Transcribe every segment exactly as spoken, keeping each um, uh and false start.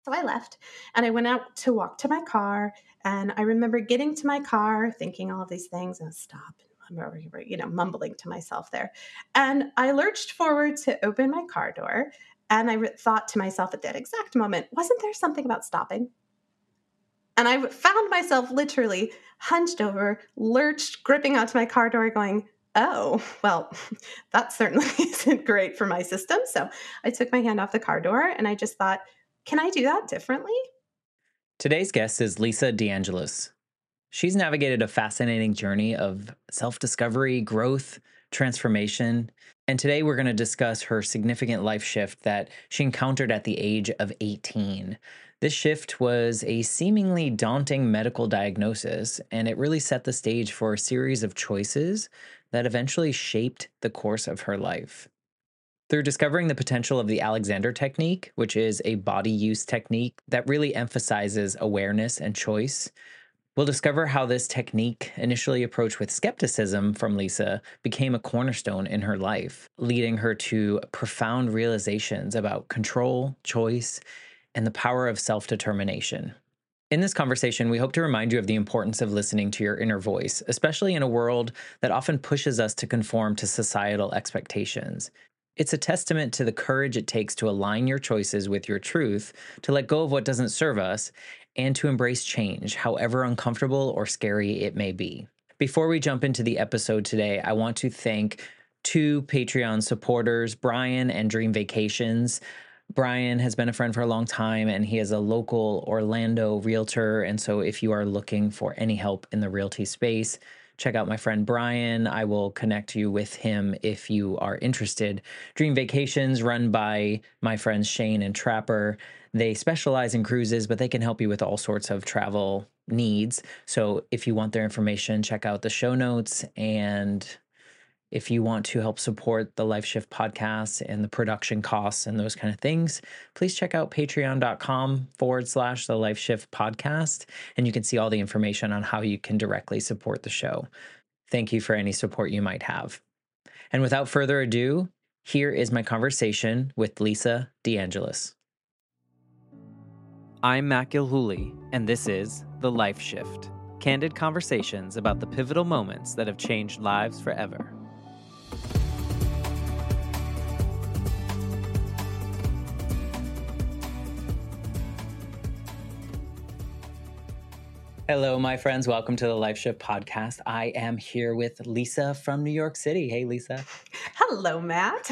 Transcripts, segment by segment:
So I left and I went out to walk to my car. And I remember getting to my car, thinking all of these things and stop. I'm already, you know, mumbling to myself there. And I lurched forward to open my car door. And I re- thought to myself at that exact moment, wasn't there something about stopping? And I found myself literally hunched over, lurched, gripping onto my car door, going, oh, well, that certainly isn't great for my system. So I took my hand off the car door and I just thought, can I do that differently? Today's guest is Lisa DeAngelis. She's navigated a fascinating journey of self discovery, growth, transformation. And today we're going to discuss her significant life shift that she encountered at the age of eighteen. This shift was a seemingly daunting medical diagnosis, and it really set the stage for a series of choices that eventually shaped the course of her life. Through discovering the potential of the Alexander Technique, which is a body use technique that really emphasizes awareness and choice, we'll discover how this technique, initially approached with skepticism from Lisa, became a cornerstone in her life, leading her to profound realizations about control, choice, and the power of self determination. In this conversation, we hope to remind you of the importance of listening to your inner voice, especially in a world that often pushes us to conform to societal expectations. It's a testament to the courage it takes to align your choices with your truth, to let go of what doesn't serve us, and to embrace change, however uncomfortable or scary it may be. Before we jump into the episode today, I want to thank two Patreon supporters, Brian and Dream Vacations. Brian has been a friend for a long time, and he is a local Orlando realtor. And so if you are looking for any help in the realty space, check out my friend Brian. I will connect you with him if you are interested. Dream Vacations, run by my friends Shane and Trapper. They specialize in cruises, but they can help you with all sorts of travel needs. So if you want their information, check out the show notes. And if you want to help support the Life Shift podcast and the production costs and those kind of things, please check out patreon.com forward slash the Life Shift podcast. And you can see all the information on how you can directly support the show. Thank you for any support you might have. And without further ado, here is my conversation with Lisa DeAngelis. I'm Matt Gilhooly, and this is The Life Shift, candid conversations about the pivotal moments that have changed lives forever. Hello, my friends. Welcome to the Life Shift podcast. I am here with Lisa from New York City. Hey, Lisa. Hello, Matt.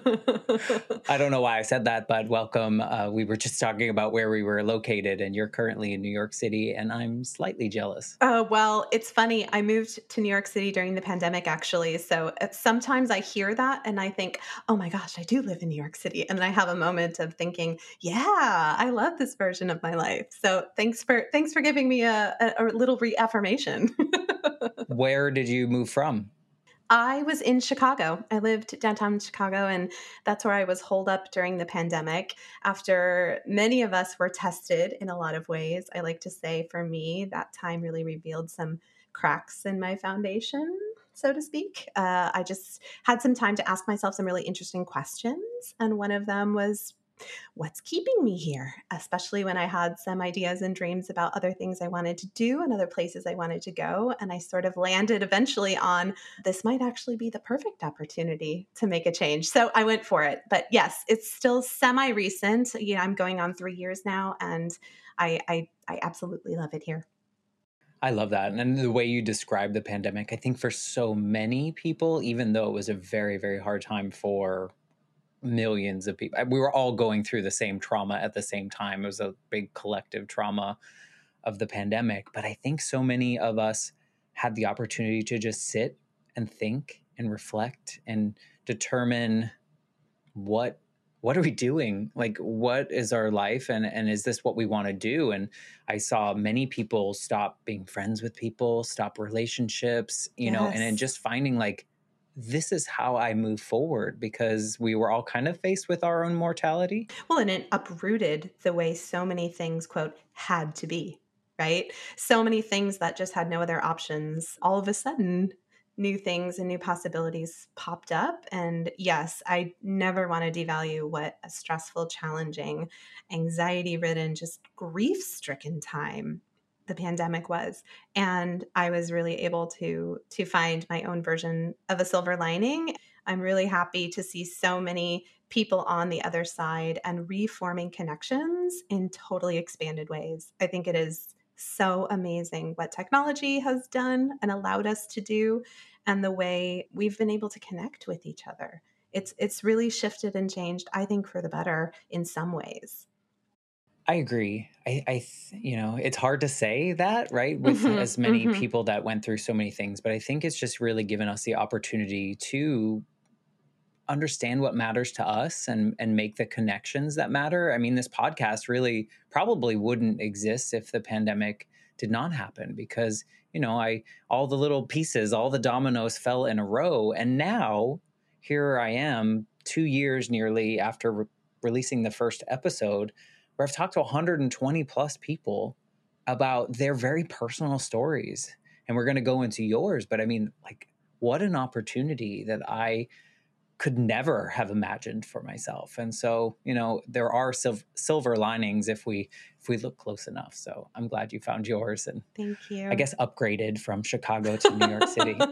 I don't know why I said that, but welcome. Uh, we were just talking about where we were located, and you're currently in New York City, and I'm slightly jealous. Oh, well, it's funny. I moved to New York City during the pandemic, actually. So uh, sometimes I hear that and I think, oh my gosh, I do live in New York City. And then I have a moment of thinking, yeah, I love this version of my life. So thanks for thanks for giving me a, a, a little reaffirmation. Where did you move from? I was in Chicago. I lived downtown Chicago, and that's where I was holed up during the pandemic. After many of us were tested in a lot of ways, I like to say for me, that time really revealed some cracks in my foundation, so to speak. Uh, I just had some time to ask myself some really interesting questions. And one of them was, what's keeping me here, especially when I had some ideas and dreams about other things I wanted to do and other places I wanted to go. And I sort of landed eventually on this might actually be the perfect opportunity to make a change. So I went for it. But yes, it's still semi recent. You know, I'm going on three years now, and I, I, I absolutely love it here. I love that. And the way you describe the pandemic, I think for so many people, even though it was a very, very hard time for millions of people, we were all going through the same trauma at the same time. It was a big collective trauma of the pandemic. But I think so many of us had the opportunity to just sit and think and reflect and determine what what are we doing? Like, what is our life? And, and is this what we want to do? And I saw many people stop being friends with people, stop relationships, you know, and then just finding like, this is how I move forward, because we were all kind of faced with our own mortality. Well, and it uprooted the way so many things, quote, had to be, right? So many things that just had no other options all of a sudden new things and new possibilities popped up. And yes, I never want to devalue what a stressful, challenging, anxiety ridden, just grief stricken time the pandemic was. And I was really able to to find my own version of a silver lining. I'm really happy to see so many people on the other side and reforming connections in totally expanded ways. I think it is so amazing what technology has done and allowed us to do, and the way we've been able to connect with each other. It's it's really shifted and changed, I think, for the better in some ways. I agree. I, I, th- you know, it's hard to say that, right? With Hmm. as many Hmm. people that went through so many things, but I think it's just really given us the opportunity to understand what matters to us and and make the connections that matter. I mean, this podcast really probably wouldn't exist if the pandemic did not happen because, you know, I all the little pieces, all the dominoes fell in a row, and now here I am two years nearly after re- releasing the first episode where I've talked to one hundred twenty plus people about their very personal stories. And we're going to go into yours, but I mean, like, what an opportunity that I could never have imagined for myself. And so, you know, there are sil- silver linings if we if we look close enough. So I'm glad you found yours and Thank I you. guess upgraded from Chicago to New York City.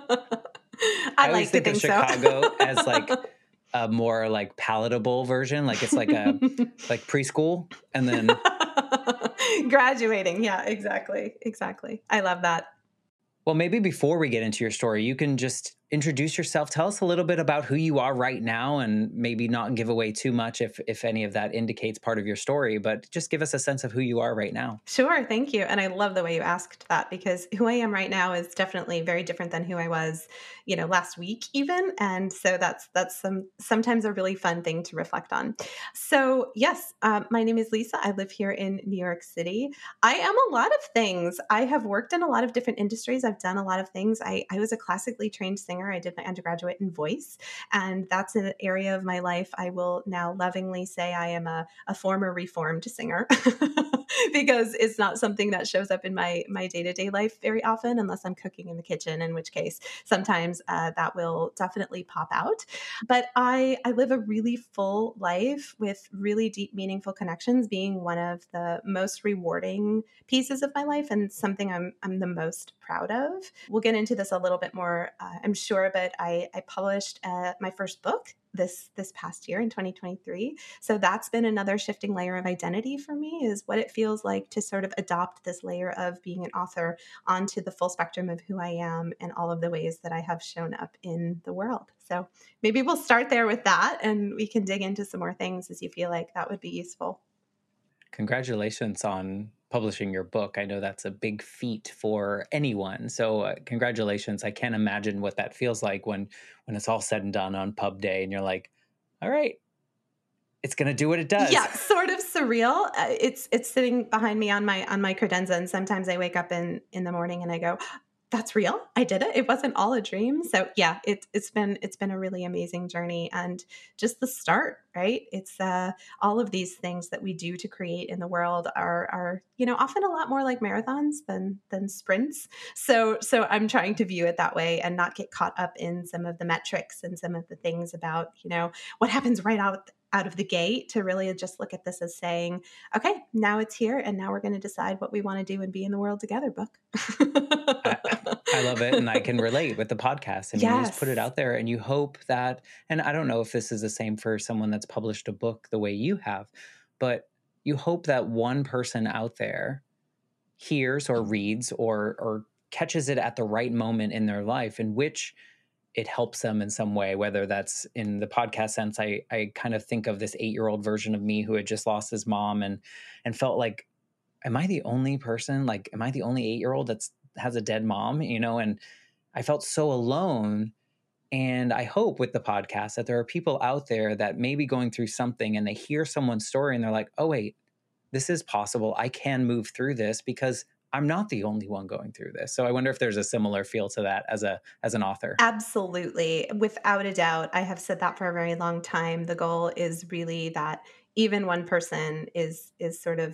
I I always like to think of think so. Chicago as like a more like palatable version, like it's like a like preschool and then Graduating. Yeah, exactly. Exactly. I love that. well, maybe before we get into your story, you can just introduce yourself. Tell us a little bit about who you are right now and maybe not give away too much if if any of that indicates part of your story, but just give us a sense of who you are right now. Sure, thank you. And I love the way you asked that, because who I am right now is definitely very different than who I was, you know, last week even. And so that's that's some sometimes a really fun thing to reflect on. So yes, um, my name is Lisa. I live here in New York City. I am a lot of things. I have worked in a lot of different industries. I've done a lot of things. I, I was a classically trained singer. I did my undergraduate in voice, and that's an area of my life I will now lovingly say I am a, a former reformed singer. Because it's not something that shows up in my my day-to-day life very often unless I'm cooking in the kitchen, in which case sometimes uh, that will definitely pop out. But I I live a really full life with really deep, meaningful connections being one of the most rewarding pieces of my life, and something I'm I'm the most proud of. We'll get into this a little bit more, uh, I'm sure, but I I published uh, my first book this this past year in twenty twenty-three. So that's been another shifting layer of identity for me, is what it feels like to sort of adopt this layer of being an author onto the full spectrum of who I am and all of the ways that I have shown up in the world. So maybe we'll start there with that, and we can dig into some more things as you feel like that would be useful. Congratulations on publishing your book. I know that's a big feat for anyone. So uh, congratulations. I can't imagine what that feels like when when it's all said and done on pub day and you're like, all right, it's going to do what it does. Yeah, sort of surreal. Uh, it's it's sitting behind me on my on my credenza, and sometimes I wake up in in the morning and I go, "That's real. I did it. It wasn't all a dream." So yeah, it's it's been it's been a really amazing journey, and just the start, right? It's uh, all of these things that we do to create in the world are are you know often a lot more like marathons than than sprints. So so I'm trying to view it that way and not get caught up in some of the metrics and some of the things about you know what happens right out out of the gate, to really just look at this as saying, okay, now it's here, and now we're going to decide what we want to do and be in the world together, book. I, I love it. And I can relate with the podcast. I mean, you just put it Yes. out there and you hope that, and I don't know if this is the same for someone that's published a book the way you have, but you hope that one person out there hears or reads or, or catches it at the right moment in their life in which it helps them in some way, whether that's in the podcast sense. I, I kind of think of this eight year old version of me who had just lost his mom and, and felt like, am I the only person? Like, am I the only eight year old that's has a dead mom, you know? And I felt so alone. And I hope with the podcast that there are people out there that may be going through something and they hear someone's story and they're like, oh, wait, this is possible. I can move through this because I'm not the only one going through this. So I wonder if there's a similar feel to that as a as an author. Absolutely. Without a doubt. I have said that for a very long time. The goal is really that even one person is is sort of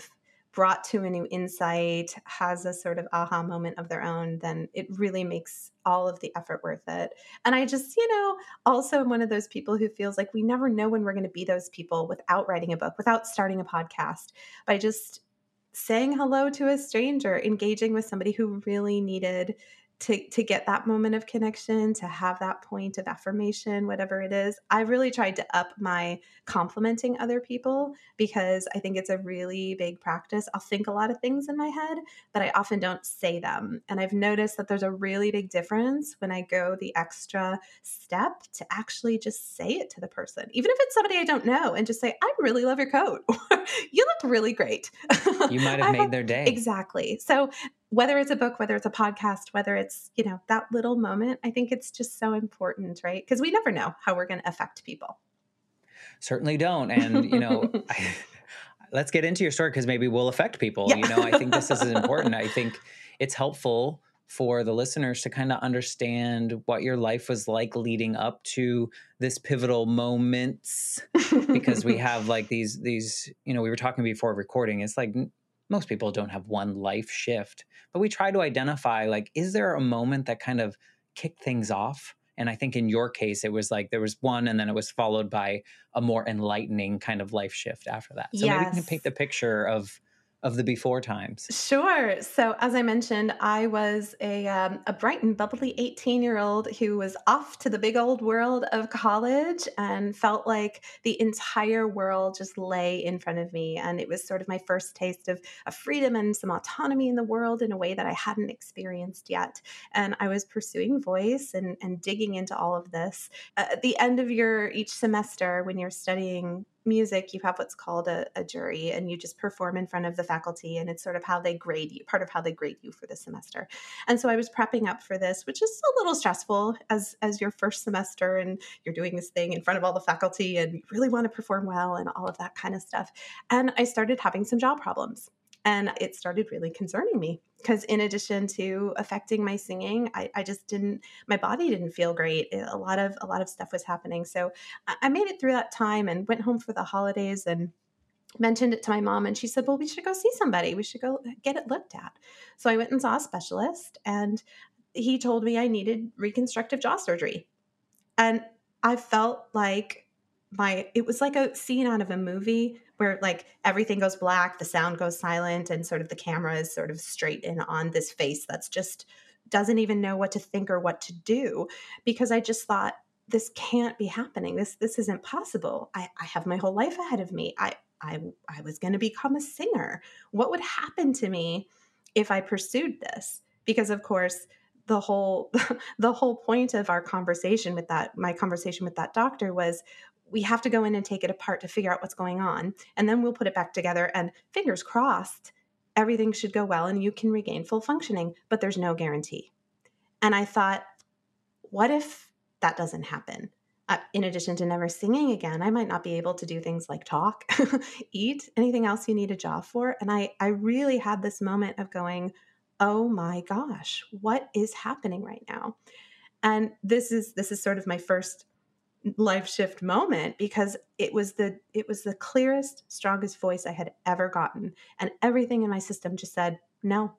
brought to a new insight, has a sort of aha moment of their own, then it really makes all of the effort worth it. And I just, you know, also am one of those people who feels like we never know when we're going to be those people without writing a book, without starting a podcast, by just saying hello to a stranger, engaging with somebody who really needed to to get that moment of connection, to have that point of affirmation, whatever it is. I've really tried to up my complimenting other people because I think it's a really big practice. I'll think a lot of things in my head, but I often don't say them. And I've noticed that there's a really big difference when I go the extra step to actually just say it to the person, even if it's somebody I don't know, and just say, I really love your coat. You look really great. You might have I made their day. Exactly. So whether it's a book, whether it's a podcast, whether it's, you know, that little moment, I think it's just so important, right? Because we never know how we're going to affect people. Certainly don't. And, you know, I, let's get into your story because maybe we'll affect people. Yeah. You know, I think this is important. I think it's helpful for the listeners to kind of understand what your life was like leading up to this pivotal moments, because we have like these, these, you know, we were talking before recording. It's like most people don't have one life shift, but we try to identify, like, is there a moment that kind of kicked things off? And I think in your case, it was like there was one, and then it was followed by a more enlightening kind of life shift after that. So maybe you can Yes. paint the picture of of the before times. Sure. So, as I mentioned, I was a um, a bright and bubbly eighteen year old who was off to the big old world of college and felt like the entire world just lay in front of me. And it was sort of my first taste of, of freedom and some autonomy in the world in a way that I hadn't experienced yet. And I was pursuing voice and, and digging into all of this. Uh, at the end of your each semester, when you're studying music, you have what's called a, a jury, and you just perform in front of the faculty, and it's sort of how they grade you, part of how they grade you for the semester. And so I was prepping up for this, which is a little stressful as as your first semester, and you're doing this thing in front of all the faculty, and you really want to perform well and all of that kind of stuff. And I started having some jaw problems. And it started really concerning me because in addition to affecting my singing, I, I just didn't, my body didn't feel great. A lot of, a lot of stuff was happening. So I, I made it through that time and went home for the holidays and mentioned it to my mom. And she said, well, we should go see somebody. We should go get it looked at. So I went and saw a specialist, and he told me I needed reconstructive jaw surgery. And I felt like my, it was like a scene out of a movie where like everything goes black, the sound goes silent, and sort of the camera is sort of straight in on this face that's just doesn't even know what to think or what to do, because I just thought, this can't be happening. This, this isn't possible. I, I have my whole life ahead of me. I, I, I was going to become a singer. What would happen to me if I pursued this? Because of course, the whole the whole point of our conversation with that my conversation with that doctor was, we have to go in and take it apart to figure out what's going on, and then we'll put it back together, and fingers crossed everything should go well and you can regain full functioning, but there's no guarantee. And I thought, what if that doesn't happen? Uh, in addition to never singing again, I might not be able to do things like talk, eat, anything else you need a jaw for. And I, I really had this moment of going, oh my gosh, what is happening right now? And this is this is sort of my first life shift moment, because it was the it was the clearest, strongest voice I had ever gotten. And everything in my system just said, no,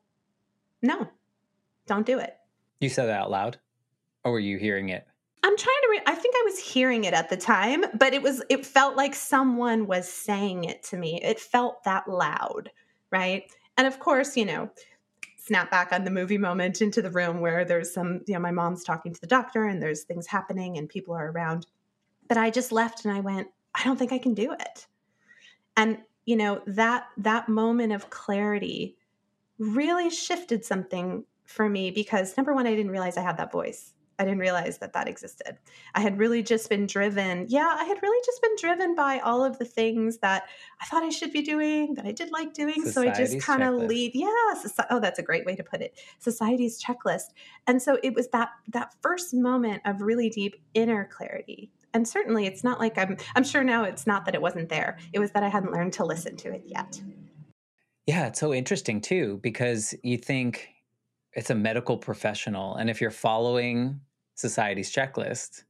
no, don't do it. You said that out loud, or were you hearing it? I'm trying to re- I think I was hearing it at the time, but it was it felt like someone was saying it to me. It felt that loud, right? And of course, you know, snap back on the movie moment into the room where there's some, you know, my mom's talking to the doctor and there's things happening and people are around. But I just left and I went, I don't think I can do it. And, you know, that that moment of clarity really shifted something for me, because number one, I didn't realize I had that voice. I didn't realize that that existed. I had really just been driven. Yeah, I had really just been driven by all of the things that I thought I should be doing, that I did like doing. So I just Society's kind of checklist. lead. Yeah. soci- Oh, that's a great way to put it. Society's checklist. And so it was that that first moment of really deep inner clarity. And certainly it's not like I'm, I'm sure now it's not that it wasn't there. It was that I hadn't learned to listen to it yet. Yeah, it's so interesting too, because you think it's a medical professional, and if you're following society's checklist,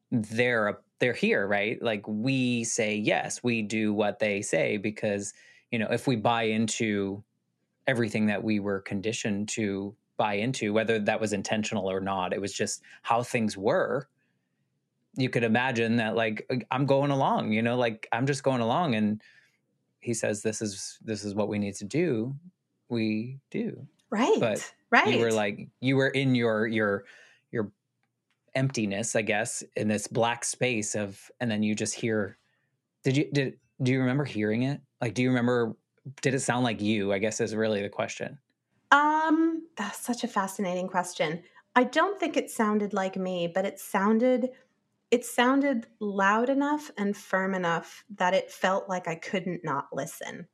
they're they're here, right? Like we say yes, we do what they say because, you know, if we buy into everything that we were conditioned to buy into, whether that was intentional or not, it was just how things were. You could imagine that, like, I'm going along, you know, like I'm just going along, and he says, this is, this is what we need to do. We do. Right. But right. you were like, you were in your, your, your emptiness, I guess, in this black space of, and then you just hear, did you, did, do you remember hearing it? Like, do you remember, did it sound like you, I guess is really the question. Um, that's such a fascinating question. I don't think it sounded like me, but it sounded it sounded loud enough and firm enough that it felt like I couldn't not listen.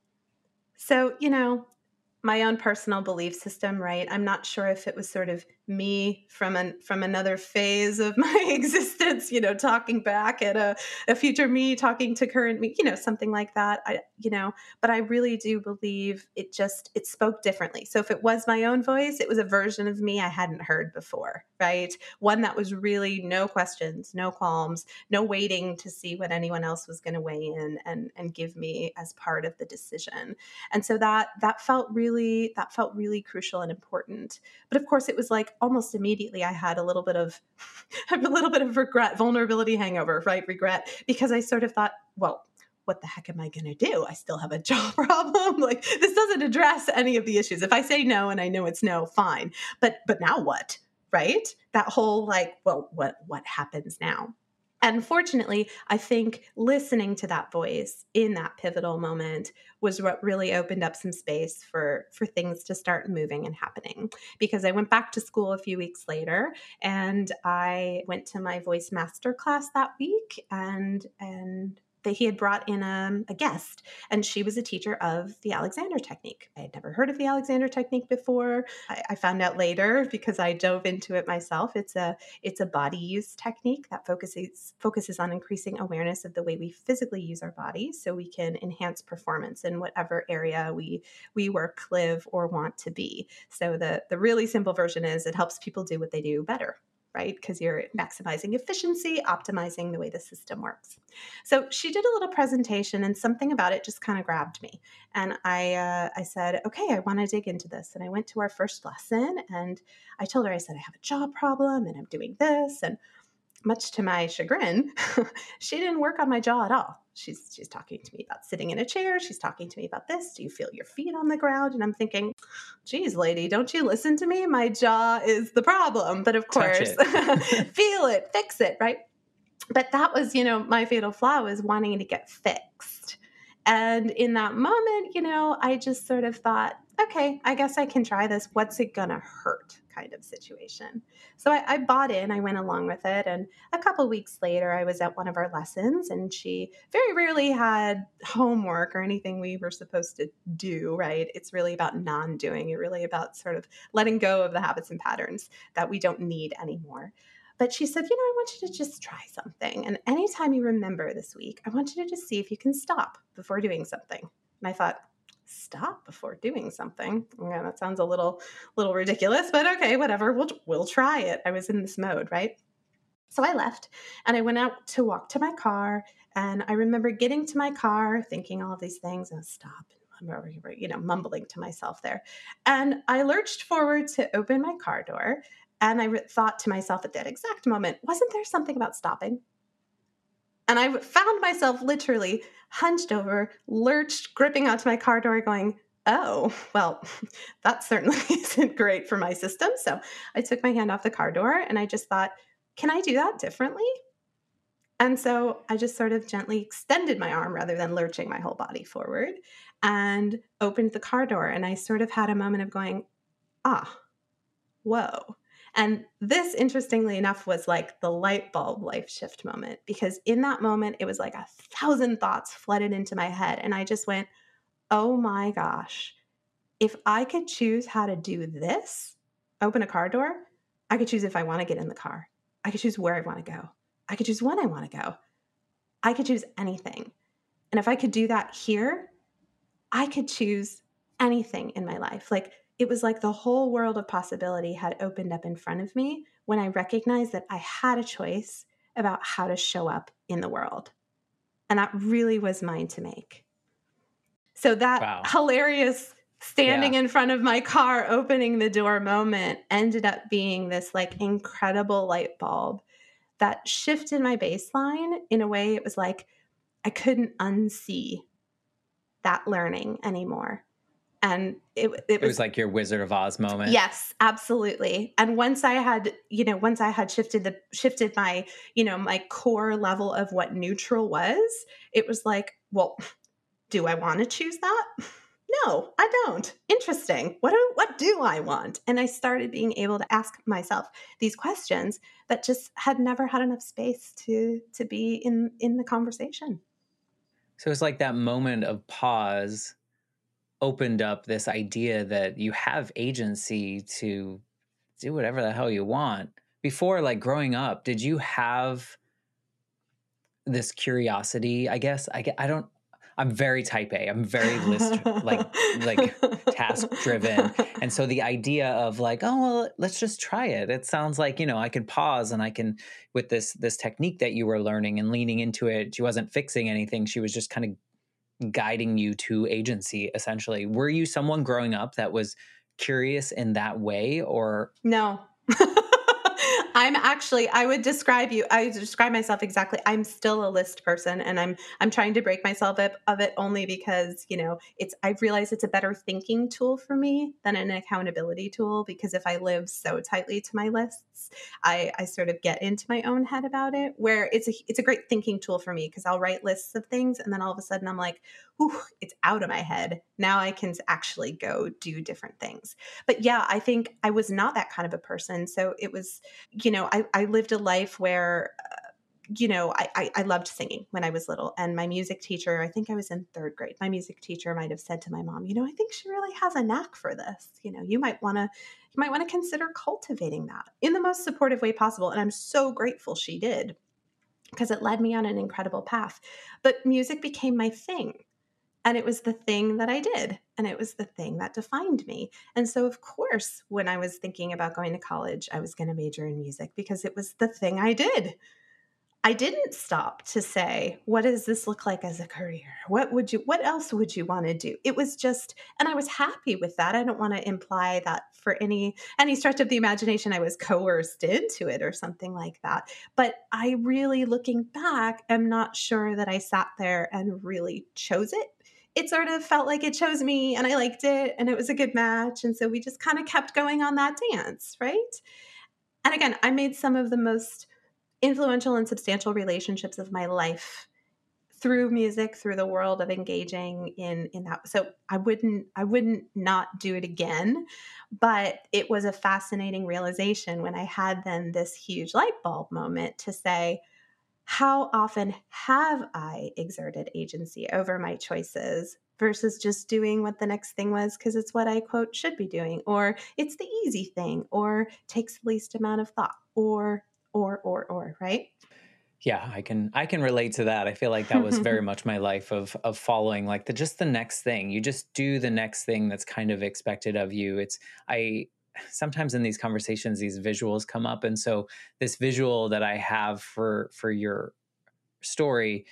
So, you know, my own personal belief system, right? I'm not sure if it was sort of me from an from another phase of my existence, you know, talking back at a, a future me, talking to current me, you know, something like that. I, you know, but I really do believe it just it spoke differently. So if it was my own voice, it was a version of me I hadn't heard before, right? One that was really no questions, no qualms, no waiting to see what anyone else was going to weigh in and and give me as part of the decision. And so that that felt really that felt really crucial and important. But of course, it was like almost immediately I had a little bit of a little bit of regret, vulnerability hangover, right? Regret, because I sort of thought, well, what the heck am I going to do? I still have a jaw problem. Like, this doesn't address any of the issues. If I say no and I know it's no, fine. But but now what? Right? That whole like, well, what what happens now? And fortunately, I think listening to that voice in that pivotal moment was what really opened up some space for, for things to start moving and happening. Because I went back to school a few weeks later and I went to my voice master class that week, and and that he had brought in a, a guest, and she was a teacher of the Alexander Technique. I had never heard of the Alexander Technique before. I, I found out later because I dove into it myself. It's a it's a body use technique that focuses focuses on increasing awareness of the way we physically use our bodies, so we can enhance performance in whatever area we we work, live, or want to be. So the the really simple version is it helps people do what they do better, right? Because you're maximizing efficiency, optimizing the way the system works. So she did a little presentation, and something about it just kind of grabbed me. And I, uh, I said, okay, I want to dig into this. And I went to our first lesson, and I told her, I said, I have a jaw problem, and I'm doing this. And much to my chagrin, she didn't work on my jaw at all. She's she's talking to me about sitting in a chair. She's talking to me about this. Do you feel your feet on the ground? And I'm thinking, geez, lady, don't you listen to me? My jaw is the problem. But of course, it. Feel it, fix it, right? But that was, you know, my fatal flaw was wanting to get fixed. And in that moment, you know, I just sort of thought, okay, I guess I can try this. What's it gonna hurt kind of situation? So I, I bought in, I went along with it. And a couple weeks later, I was at one of our lessons, and she very rarely had homework or anything we were supposed to do, right? It's really about non-doing. It's really about sort of letting go of the habits and patterns that we don't need anymore. But she said, you know, I want you to just try something. And anytime you remember this week, I want you to just see if you can stop before doing something. And I thought, stop before doing something? Yeah, that sounds a little, little ridiculous, but okay, whatever. We'll, we'll try it. I was in this mode, right? So I left and I went out to walk to my car. And I remember getting to my car, thinking all of these things, and stop, you know, mumbling to myself there. And I lurched forward to open my car door. And I re- thought to myself at that exact moment, wasn't there something about stopping? And I found myself literally hunched over, lurched, gripping onto my car door going, oh, well, that certainly isn't great for my system. So I took my hand off the car door and I just thought, can I do that differently? And so I just sort of gently extended my arm rather than lurching my whole body forward and opened the car door. And I sort of had a moment of going, ah, whoa. And this, interestingly enough, was like the light bulb life shift moment, because in that moment, it was like a thousand thoughts flooded into my head. And I just went, oh my gosh, if I could choose how to do this, open a car door, I could choose if I want to get in the car. I could choose where I want to go. I could choose when I want to go. I could choose anything. And if I could do that here, I could choose anything in my life. Like, it was like the whole world of possibility had opened up in front of me when I recognized that I had a choice about how to show up in the world. And that really was mine to make. So that Wow. hilarious standing Yeah. in front of my car, opening the door moment ended up being this like incredible light bulb that shifted my baseline in a way. It was like I couldn't unsee that learning anymore. And it, it It was was, like your Wizard of Oz moment. yes, absolutely. And once I had, you know, once I had shifted the, shifted my, you know, my core level of what neutral was, it was like, well, do I want to choose that? No, I don't. Interesting. What do, what do I want? And I started being able to ask myself these questions that just had never had enough space to, to be in, in the conversation. So it's like that moment of pause opened up this idea that you have agency to do whatever the hell you want. Before, like growing up, did you have this curiosity? I guess I, I don't. I'm very type A. I'm very list like like task driven, and so the idea of like, oh well, let's just try it. It sounds like, you know, I can pause and I can, with this this technique that you were learning and leaning into it. She wasn't fixing anything. She was just kind of guiding you to agency, essentially. Were you someone growing up that was curious in that way, or No. I'm actually, I would describe you, I would describe myself exactly. I'm still a list person, and I'm, I'm trying to break myself up of it only because, you know, it's, I've realized it's a better thinking tool for me than an accountability tool, because if I live so tightly to my lists, I, I sort of get into my own head about it, where it's a, it's a great thinking tool for me because I'll write lists of things and then all of a sudden I'm like, whew, it's out of my head. Now I can actually go do different things. But yeah, I think I was not that kind of a person. So it was, you know, I, I lived a life where, uh, you know, I, I, I loved singing when I was little. And my music teacher, I think I was in third grade, my music teacher might have said to my mom, you know, I think she really has a knack for this. You know, you might want to, you might want to consider cultivating that in the most supportive way possible. And I'm so grateful she did, because it led me on an incredible path. But music became my thing. And it was the thing that I did. And it was the thing that defined me. And so, of course, when I was thinking about going to college, I was going to major in music because it was the thing I did. I didn't stop to say, what does this look like as a career? What would you, what else would you want to do? It was just, and I was happy with that. I don't want to imply that for any, any stretch of the imagination, I was coerced into it or something like that. But I really, looking back, am not sure that I sat there and really chose it. It sort of felt like it chose me, and I liked it, and it was a good match. And so we just kind of kept going on that dance, right? And again, I made some of the most influential and substantial relationships of my life through music, through the world of engaging in in that. So I wouldn't I wouldn't not do it again, but it was a fascinating realization when I had then this huge light bulb moment to say, how often have I exerted agency over my choices versus just doing what the next thing was because it's what I, quote, should be doing, or it's the easy thing, or takes the least amount of thought, or, or, or, or, right? Yeah, I can I can relate to that. I feel like that was very much my life of of following like the just the next thing. You just do the next thing that's kind of expected of you. It's I sometimes in these conversations these visuals come up, and so this visual that I have for for your story,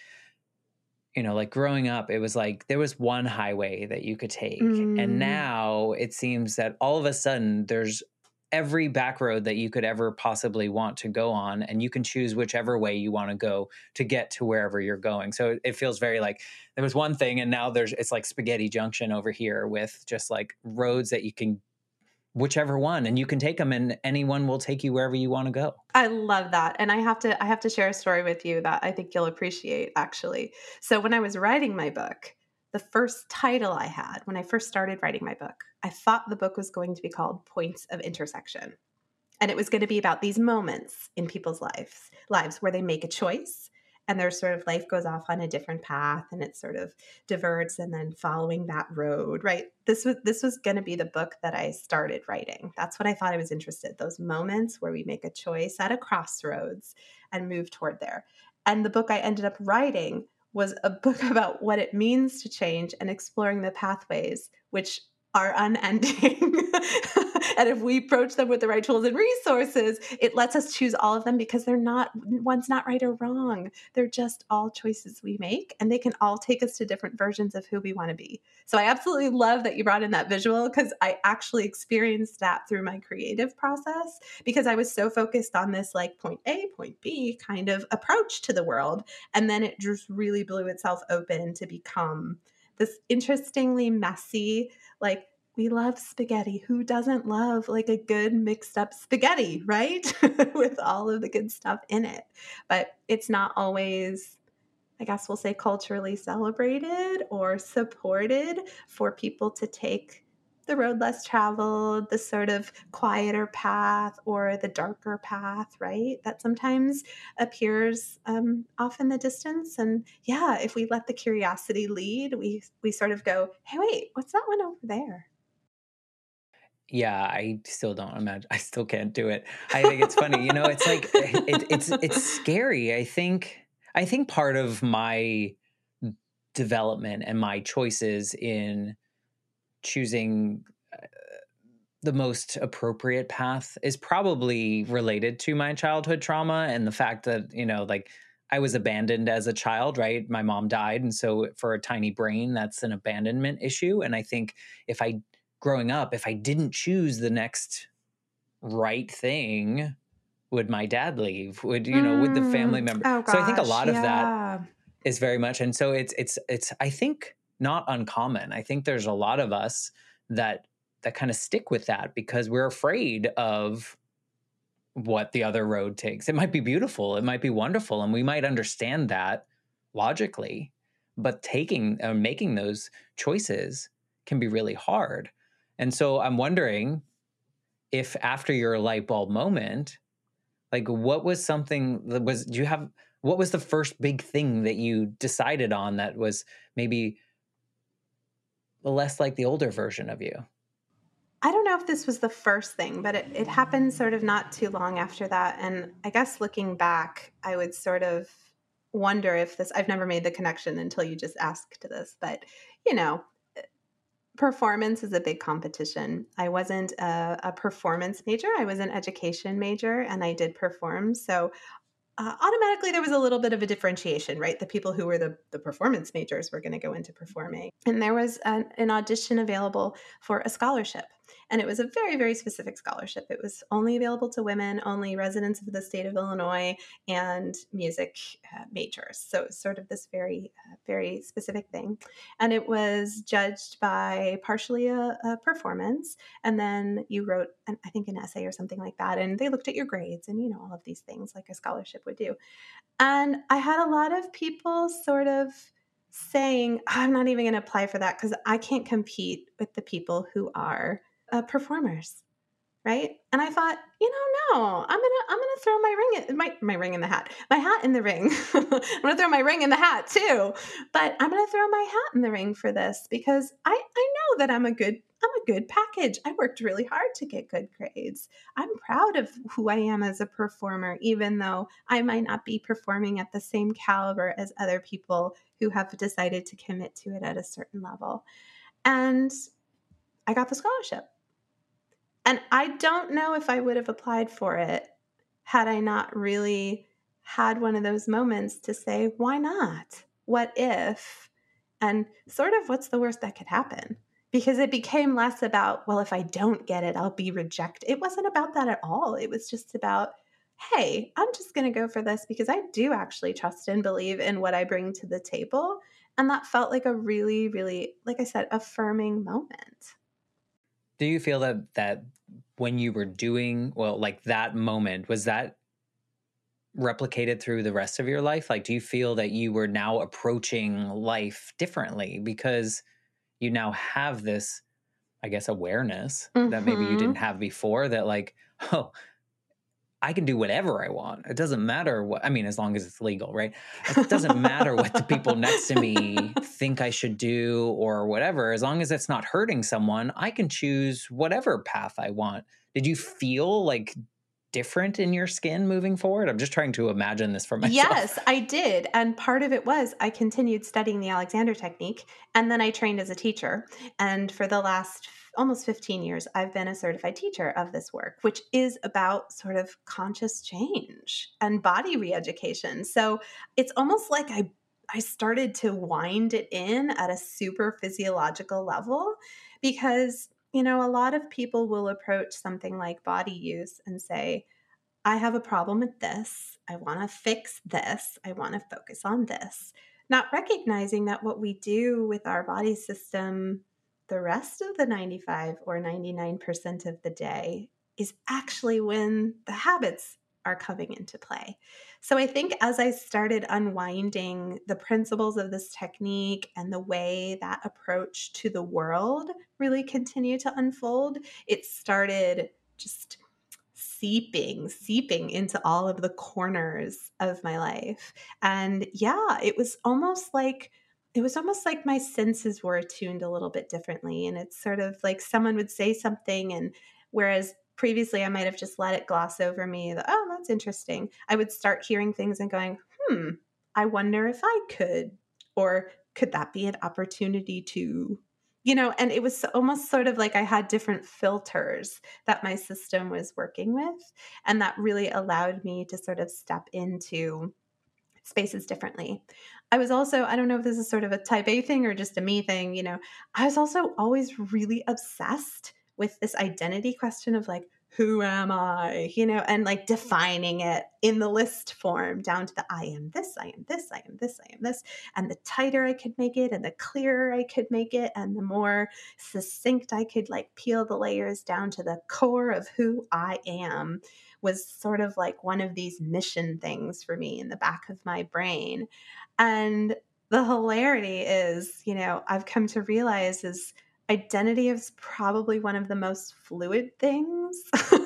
you know, like growing up, it was like there was one highway that you could take. And Mm, now it seems that all of a sudden there's every back road that you could ever possibly want to go on. And you can choose whichever way you want to go to get to wherever you're going. So it, it feels very like there was one thing and now there's, it's like spaghetti junction over here with just like roads that you can, whichever one, and you can take them and anyone will take you wherever you want to go. I love that. And I have to I have to share a story with you that I think you'll appreciate, actually. So when I was writing my book, the first title I had when I first started writing my book, I thought the book was going to be called Points of Intersection. And it was going to be about these moments in people's lives, lives where they make a choice and their sort of life goes off on a different path and it sort of diverts and then following that road, right? This was this was going to be the book that I started writing. That's what I thought I was interested, those moments where we make a choice at a crossroads and move toward there. And the book I ended up writing was a book about what it means to change and exploring the pathways, which are unending. And if we approach them with the right tools and resources, it lets us choose all of them because they're not, one's not right or wrong. They're just all choices we make, and they can all take us to different versions of who we want to be. So I absolutely love that you brought in that visual, because I actually experienced that through my creative process, because I was so focused on this like point A, point B kind of approach to the world. And then it just really blew itself open to become this interestingly messy, like, we love spaghetti. Who doesn't love like a good mixed up spaghetti, right? With all of the good stuff in it. But it's not always, I guess we'll say, culturally celebrated or supported for people to take the road less traveled, the sort of quieter path or the darker path, right? That sometimes appears um, off in the distance. And yeah, if we let the curiosity lead, we we sort of go, hey, wait, what's that one over there? Yeah, I still don't imagine. I still can't do it. I think it's funny. You know, it's like it, it's it's scary. I think I think part of my development and my choices in choosing uh, the most appropriate path is probably related to my childhood trauma and the fact that, you know, like I was abandoned as a child, right? My mom died. And so for a tiny brain, that's an abandonment issue. And I think if I, growing up, if I didn't choose the next right thing, would my dad leave? Would, you know, would the family Mm, member? oh So I think a gosh, lot of that yeah. is very much. And so it's, it's, it's, I think not uncommon. I think there's a lot of us that, that kind of stick with that because we're afraid of what the other road takes. It might be beautiful, it might be wonderful, and we might understand that logically, but taking and uh, making those choices can be really hard. And so I'm wondering if after your light bulb moment, like what was something that was, do you have, what was the first big thing that you decided on that was maybe less like the older version of you? I don't know if this was the first thing, but it, it happened sort of not too long after that. And I guess looking back, I would sort of wonder if this, I've never made the connection until you just asked this, but you know, performance is a big competition. I wasn't a, a performance major, I was an education major, and I did perform. So uh, automatically there was a little bit of a differentiation, right? The people who were the, the performance majors were going to go into performing. And there was an, an audition available for a scholarship. And it was a very, very specific scholarship. It was only available to women, only residents of the state of Illinois, and music uh, majors. So it was sort of this very, uh, very specific thing. And it was judged by partially a, a performance. And then you wrote, an, I think, an essay or something like that. And they looked at your grades and, you know, all of these things like a scholarship would do. And I had a lot of people sort of saying, I'm not even going to apply for that because I can't compete with the people who are uh, performers, right? And I thought, you know, no, I'm gonna I'm gonna throw my ring in, my my ring in the hat, my hat in the ring. I'm gonna throw my ring in the hat too, but I'm gonna throw my hat in the ring for this because I I know that I'm a good I'm a good package. I worked really hard to get good grades. I'm proud of who I am as a performer, even though I might not be performing at the same caliber as other people who have decided to commit to it at a certain level. And I got the scholarship. And I don't know if I would have applied for it had I not really had one of those moments to say, why not? What if? And sort of what's the worst that could happen? Because it became less about, well, if I don't get it, I'll be rejected. It wasn't about that at all. It was just about, hey, I'm just going to go for this because I do actually trust and believe in what I bring to the table. And that felt like a really, really, like I said, affirming moment. Do you feel that that when you were doing, well, like that moment, was that replicated through the rest of your life? Like, do you feel that you were now approaching life differently because you now have this, I guess, awareness that maybe you didn't Mm-hmm. have before, that like, oh, I can do whatever I want. It doesn't matter what, I mean, as long as it's legal, right? It doesn't matter what the people next to me think I should do or whatever. As long as it's not hurting someone, I can choose whatever path I want. Did you feel like different in your skin moving forward? I'm just trying to imagine this for myself. Yes, I did. And part of it was I continued studying the Alexander technique, and then I trained as a teacher. And for the last almost fifteen years, I've been a certified teacher of this work, which is about sort of conscious change and body re-education. So it's almost like I I started to wind it in at a super physiological level because, you know, a lot of people will approach something like body use and say, I have a problem with this. I want to fix this. I want to focus on this. Not recognizing that what we do with our body system the rest of the ninety-five or ninety-nine percent of the day is actually when the habits are coming into play. So I think as I started unwinding the principles of this technique and the way that approach to the world really continued to unfold, it started just seeping, seeping into all of the corners of my life. And yeah, it was almost like it was almost like my senses were attuned a little bit differently. And it's sort of like someone would say something, and whereas previously I might have just let it gloss over me, that, oh, that's interesting, I would start hearing things and going, hmm, I wonder if I could, or could that be an opportunity to, you know, and it was almost sort of like I had different filters that my system was working with. And that really allowed me to sort of step into spaces differently. I was also, I don't know if this is sort of a type A thing or just a me thing, you know, I was also always really obsessed with this identity question of like, who am I, you know, and like defining it in the list form down to the I am this, I am this, I am this, I am this. And the tighter I could make it and the clearer I could make it and the more succinct I could like peel the layers down to the core of who I am was sort of like one of these mission things for me in the back of my brain. And the hilarity is, you know, I've come to realize is identity is probably one of the most fluid things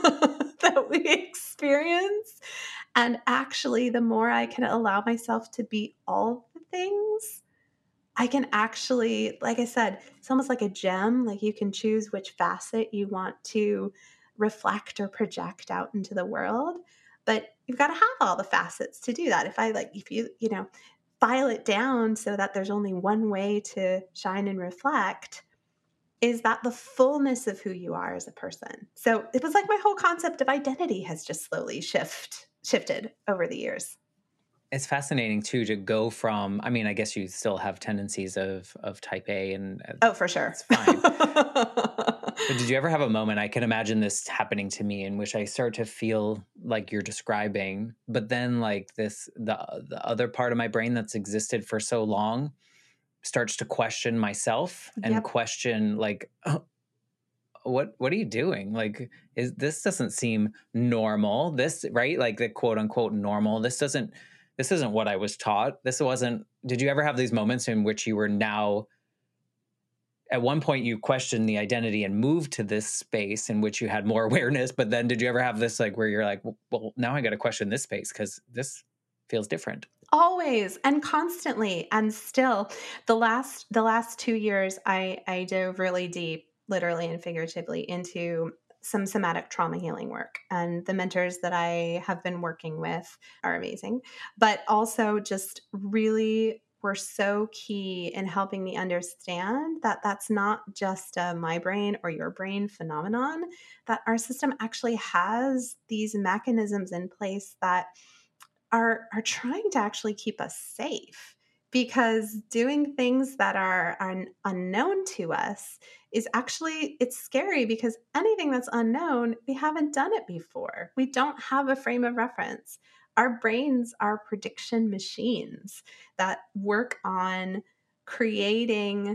that we experience. And actually, the more I can allow myself to be all the things, I can actually, like I said, it's almost like a gem. Like you can choose which facet you want to reflect or project out into the world. But you've got to have all the facets to do that. If I like, if you, you know, file it down so that there's only one way to shine and reflect, is that the fullness of who you are as a person. So it was like my whole concept of identity has just slowly shift shifted over the years. It's fascinating too to go from, I mean, I guess you still have tendencies of of type A, and uh, Oh, for sure. it's fine. But did you ever have a moment, I can imagine this happening to me, in which I start to feel like you're describing, but then like this, the the other part of my brain that's existed for so long starts to question myself and Yep. question like, oh, what what are you doing? Like, is this doesn't seem normal? This, right? Like the quote unquote normal. This doesn't this isn't what I was taught. This wasn't. Did you ever have these moments in which you were now, at one point you questioned the identity and moved to this space in which you had more awareness, but then did you ever have this like where you're like, well, now I got to question this space because this feels different? Always and constantly, and still the last the last two years I I dove really deep, literally and figuratively, into some somatic trauma healing work, and the mentors that I have been working with are amazing, but also just really were so key in helping me understand that that's not just a my brain or your brain phenomenon, that our system actually has these mechanisms in place that are are trying to actually keep us safe, because doing things that are, are un- unknown to us is actually, it's scary, because anything that's unknown, we haven't done it before, we don't have a frame of reference. Our brains are prediction machines that work on creating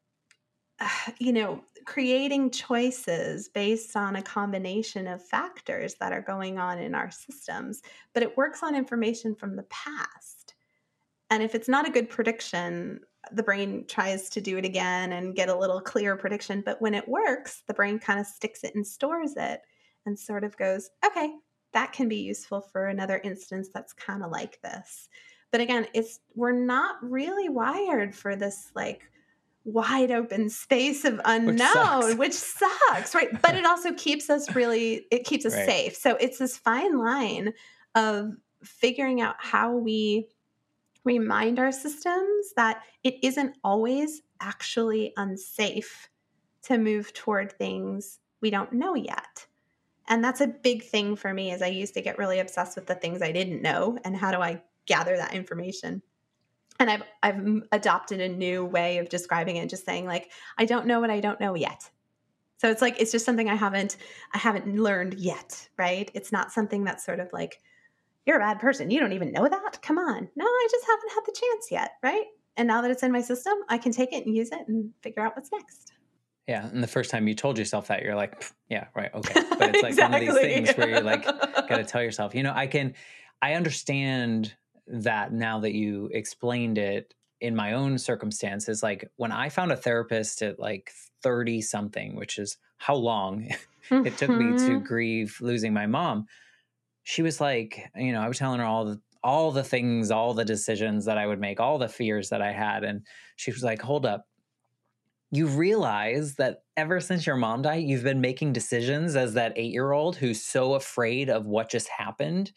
you know, creating choices based on a combination of factors that are going on in our systems, but it works on information from the past. And if it's not a good prediction, the brain tries to do it again and get a little clearer prediction. But when it works, the brain kind of sticks it and stores it and sort of goes, okay, that can be useful for another instance that's kind of like this. But again, it's we're not really wired for this like wide open space of Which sucks. unknown, which sucks, right? But it also keeps us really, it keeps us Right. safe. So it's this fine line of figuring out how we remind our systems that it isn't always actually unsafe to move toward things we don't know yet. And that's a big thing for me, is I used to get really obsessed with the things I didn't know and how do I gather that information. And I've I've adopted a new way of describing it, just saying like, I don't know what I don't know yet. So it's like, it's just something I haven't I haven't learned yet, right? It's not something that's sort of like, you're a bad person, you don't even know that? Come on. No, I just haven't had the chance yet, right? And now that it's in my system, I can take it and use it and figure out what's next. Yeah. And the first time you told yourself that, you're like, yeah, right. Okay. But it's like exactly. one of these things where you're like, got to tell yourself, you know, I can, I understand that now that you explained it in my own circumstances. Like when I found a therapist at like thirty something, which is how long it took me to grieve losing my mom. She was like, you know, I was telling her all the, all the things, all the decisions that I would make, all the fears that I had. And she was like, hold up. You realize that ever since your mom died, you've been making decisions as that eight-year-old who's so afraid of what just happened.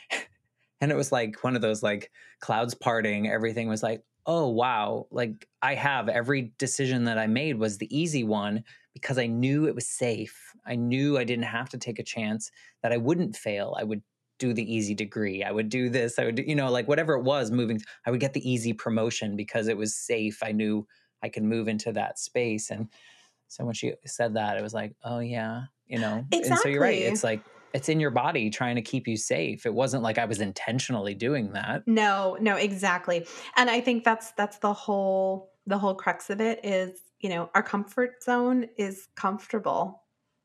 And it was like one of those like clouds parting. Everything was like, oh, wow. Like I have every decision that I made was the easy one because I knew it was safe. I knew I didn't have to take a chance, that I wouldn't fail. I would do the easy degree. I would do this. I would do, you know, like whatever it was moving, I would get the easy promotion because it was safe. I knew I could move into that space. And so when she said that, it was like, oh yeah, you know, Exactly. And so you're right. It's like, it's in your body trying to keep you safe. It wasn't like I was intentionally doing that. No, no, exactly. And I think that's, that's the whole, the whole crux of it is, you know, our comfort zone is comfortable.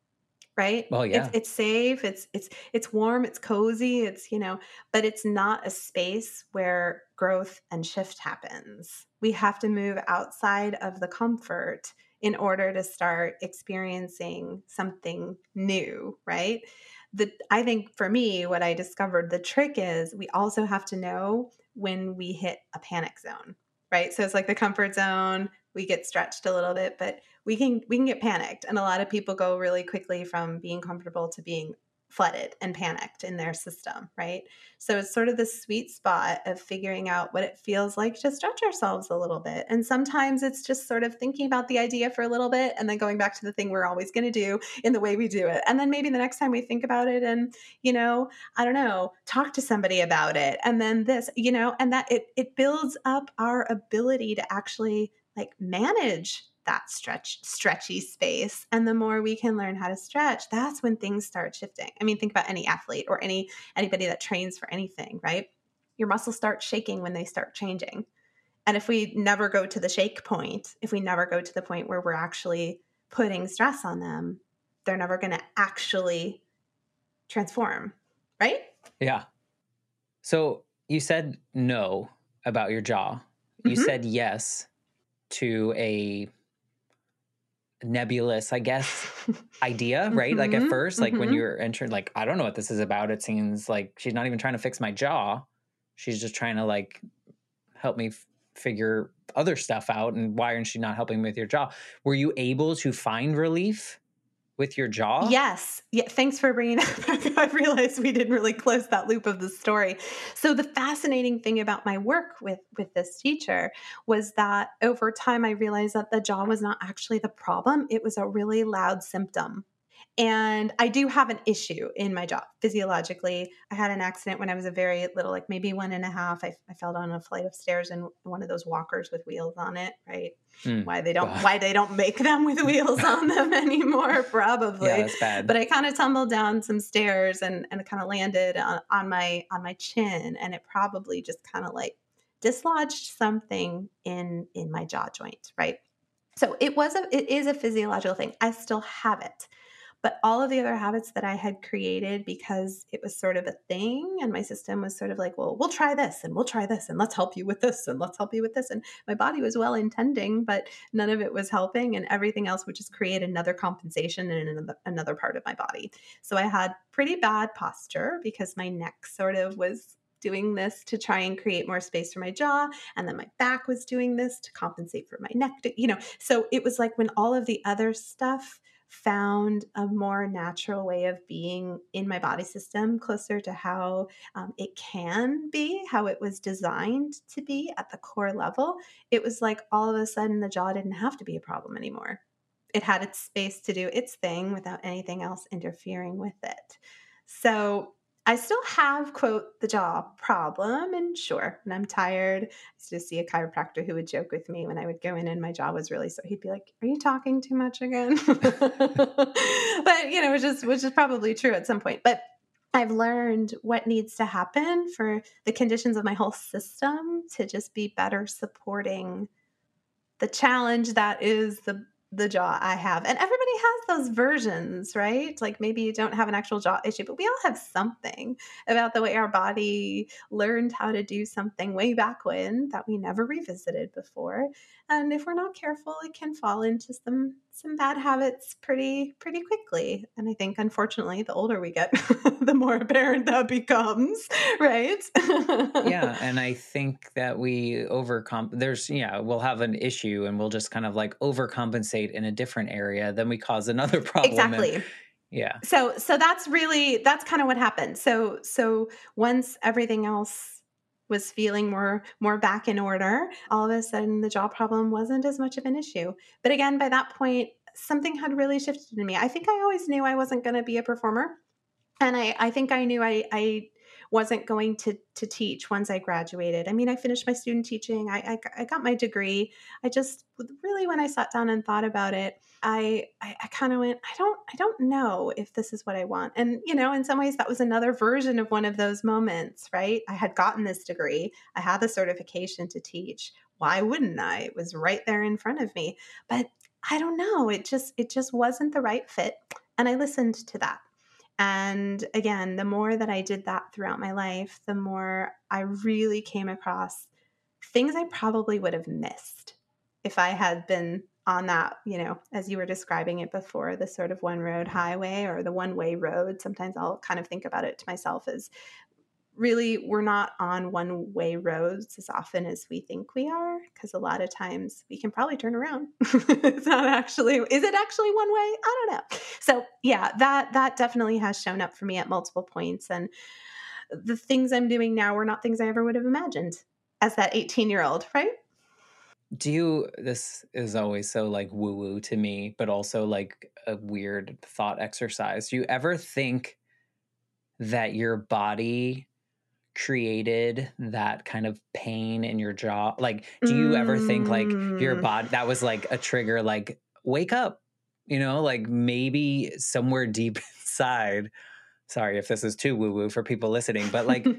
Right? Well, yeah. It's it's safe, it's it's it's warm, it's cozy, it's, you know, but it's not a space where growth and shift happens. We have to move outside of the comfort in order to start experiencing something new, right? The I think for me, what I discovered the trick is we also have to know when we hit a panic zone, right? So it's like the comfort zone, we get stretched a little bit, but we can we can get panicked, and a lot of people go really quickly from being comfortable to being flooded and panicked in their system, right? So it's sort of the sweet spot of figuring out what it feels like to stretch ourselves a little bit. And sometimes it's just sort of thinking about the idea for a little bit and then going back to the thing we're always going to do in the way we do it. And then maybe the next time we think about it and, you know, I don't know, talk to somebody about it. And then this, you know, and that it it builds up our ability to actually like manage that stretch, stretchy space. And the more we can learn how to stretch, that's when things start shifting. I mean, think about any athlete or any anybody that trains for anything, right? Your muscles start shaking when they start changing. And if we never go to the shake point, if we never go to the point where we're actually putting stress on them, they're never going to actually transform, right? Yeah. So you said no about your jaw. You mm-hmm. said yes to a nebulous, I guess, idea, right? Mm-hmm, like at first, mm-hmm. like when you're entering, like, I don't know what this is about. It seems like she's not even trying to fix my jaw. She's just trying to like help me f- figure other stuff out. And why aren't she not helping me with your jaw? Were you able to find relief with your jaw? Yes. Yeah. Thanks for bringing that back. I realized we didn't really close that loop of the story. So the fascinating thing about my work with, with this teacher was that over time, I realized that the jaw was not actually the problem. It was a really loud symptom. And I do have an issue in my jaw physiologically. I had an accident when I was a very little, like maybe one and a half. I, I fell down a flight of stairs in one of those walkers with wheels on it, right? Mm, why they don't, God. why they don't make them with wheels on them anymore, probably. Yeah, that's bad. But I kind of tumbled down some stairs and, and kind of landed on, on my, on my chin. And it probably just kind of like dislodged something in, in my jaw joint, right? So it was a, it is a physiological thing. I still have it. But all of the other habits that I had created because it was sort of a thing and my system was sort of like, well, we'll try this and we'll try this and let's help you with this and let's help you with this. And my body was well intending, but none of it was helping, and everything else would just create another compensation in another, another part of my body. So I had pretty bad posture because my neck sort of was doing this to try and create more space for my jaw. And then my back was doing this to compensate for my neck, to, you know. So it was like when all of the other stuff found a more natural way of being in my body system, closer to how um, it can be, how it was designed to be at the core level, it was like all of a sudden the jaw didn't have to be a problem anymore. It had its space to do its thing without anything else interfering with it. So I still have, quote, the jaw problem. And sure, when I'm tired, I used to see a chiropractor who would joke with me when I would go in and my jaw was really sore. He'd be like, "Are you talking too much again?" But, you know, which is, which is probably true at some point. But I've learned what needs to happen for the conditions of my whole system to just be better supporting the challenge that is the the jaw I have. And everybody has those versions, right? Like maybe you don't have an actual jaw issue, but we all have something about the way our body learned how to do something way back when that we never revisited before. And if we're not careful, it can fall into some some bad habits pretty pretty quickly. And I think unfortunately, the older we get, the more apparent that becomes, right? Yeah, and I think that we overcome there's yeah, we'll have an issue and we'll just kind of like overcompensate in a different area, then we cause another problem. And Exactly. yeah. So so that's really that's kind of what happened. So so once everything else was feeling more more back in order, all of a sudden the jaw problem wasn't as much of an issue. But again, by that point, something had really shifted in me. I think I always knew I wasn't going to be a performer. And I, I think I knew I, I wasn't going to, to teach once I graduated. I mean, I finished my student teaching. I, I, I got my degree. I just really, when I sat down and thought about it, I, I, I kind of went, I don't, I don't know if this is what I want. And, you know, in some ways that was another version of one of those moments, right? I had gotten this degree. I had the certification to teach. Why wouldn't I? It was right there in front of me. But I don't know. It just, it just wasn't the right fit. And I listened to that. And again, the more that I did that throughout my life, the more I really came across things I probably would have missed if I had been on that, you know, as you were describing it before, the sort of one road highway or the one way road. Sometimes I'll kind of think about it to myself as really we're not on one way roads as often as we think we are, because a lot of times we can probably turn around. It's not actually, is it actually one way? I don't know. So yeah, that that definitely has shown up for me at multiple points. And the things I'm doing now were not things I ever would have imagined as that eighteen year old, right? Do you, this is always so like woo woo to me, but also like a weird thought exercise. Do you ever think that your body created that kind of pain in your jaw? Like, do you ever think like your Mm. body, that was like a trigger, like, wake up, you know, like maybe somewhere deep inside. Sorry if this is too woo woo for people listening, but like,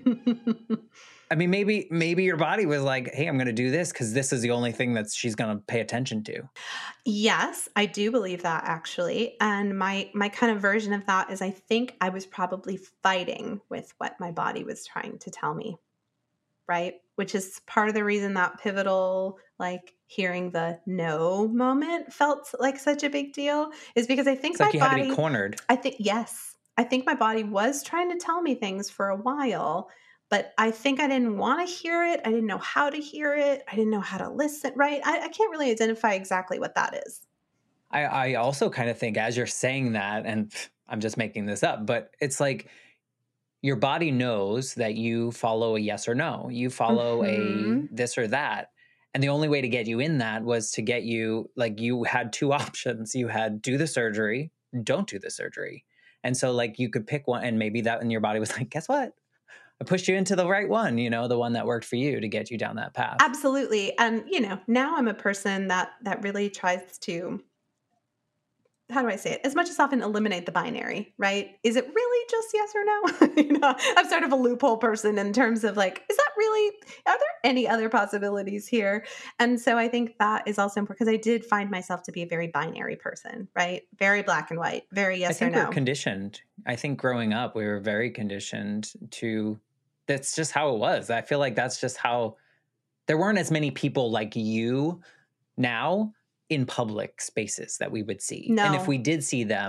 I mean, maybe, maybe your body was like, hey, I'm going to do this because this is the only thing that she's going to pay attention to. Yes, I do believe that actually. And my my kind of version of that is I think I was probably fighting with what my body was trying to tell me, right? Which is part of the reason that pivotal, like hearing the no moment felt like such a big deal, is because I think It's my like you had to be body, cornered. I think, yes, I think my body was trying to tell me things for a while, but I think I didn't want to hear it. I didn't know how to hear it. I didn't know how to listen, right? I, I can't really identify exactly what that is. I, I also kind of think as you're saying that, and I'm just making this up, but it's like your body knows that you follow a yes or no. You follow a Hmm. this or that. And the only way to get you in that was to get you, like, you had two options. You had do the surgery, don't do the surgery. And so, like, you could pick one, and maybe that, and your body was like, guess what? I pushed you into the right one, you know, the one that worked for you to get you down that path. Absolutely. And, you know, now I'm a person that that really tries to, how do I say it? As much as often eliminate the binary, right? Is it really just yes or no? You know, I'm sort of a loophole person in terms of like, is that really, are there any other possibilities here? And so I think that is also important because I did find myself to be a very binary person, right? Very black and white, very I yes or think we're no. conditioned. I think growing up, we were very conditioned to, that's just how it was. I feel like that's just how, there weren't as many people like you now in public spaces that we would see. And if No. we did see them,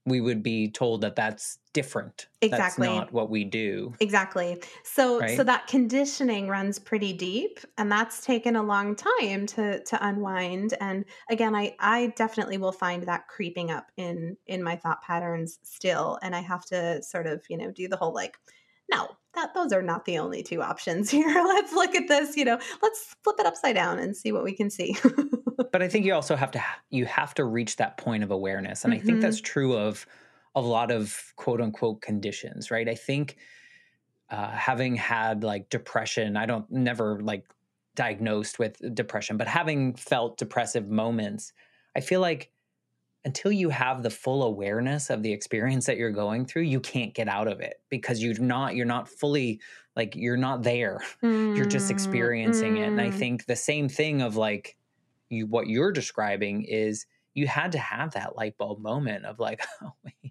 we would be told that that's different. That's Exactly. not what we do, Exactly. So so right? that conditioning runs pretty deep, and that's taken a long time to to unwind. And again, I I definitely will find that creeping up in in my thought patterns still, and I have to sort of, you know, do the whole like, no, that those are not the only two options here. Let's look at this, you know, let's flip it upside down and see what we can see. But I think you also have to ha- you have to reach that point of awareness, and I think that's Mhm. true of a lot of quote unquote conditions, right? I think uh, having had like depression, I don't never like diagnosed with depression, but having felt depressive moments, I feel like until you have the full awareness of the experience that you're going through, you can't get out of it because you're not you're not fully like you're not there. You're just Mm, experiencing it. And I mm. think the same thing of like you what you're describing is you had to have that light bulb moment of like, oh wait,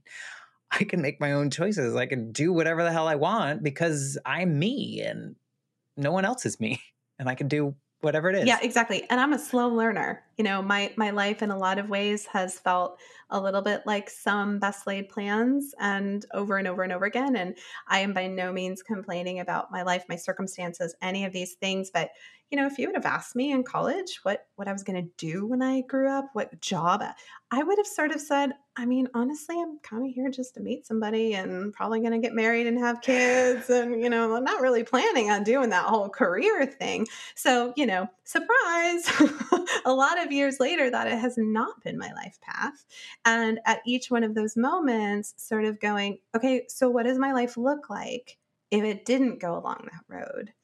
I can make my own choices. I can do whatever the hell I want because I'm me and no one else is me. And I can do whatever it Yeah, is. exactly. And I'm a slow learner. You know, my my life in a lot of ways has felt a little bit like some best laid plans and over and over and over again. And I am by no means complaining about my life, my circumstances, any of these things. But, you know, if you would have asked me in college what what I was going to do when I grew up, what job, I would have sort of said, I mean, honestly, I'm kind of here just to meet somebody and probably going to get married and have kids. And, you know, I'm not really planning on doing that whole career thing. So, you know, surprise, a lot of years later, that it has not been my life path. And at each one of those moments, sort of going, okay, so what does my life look like if it didn't go along that road?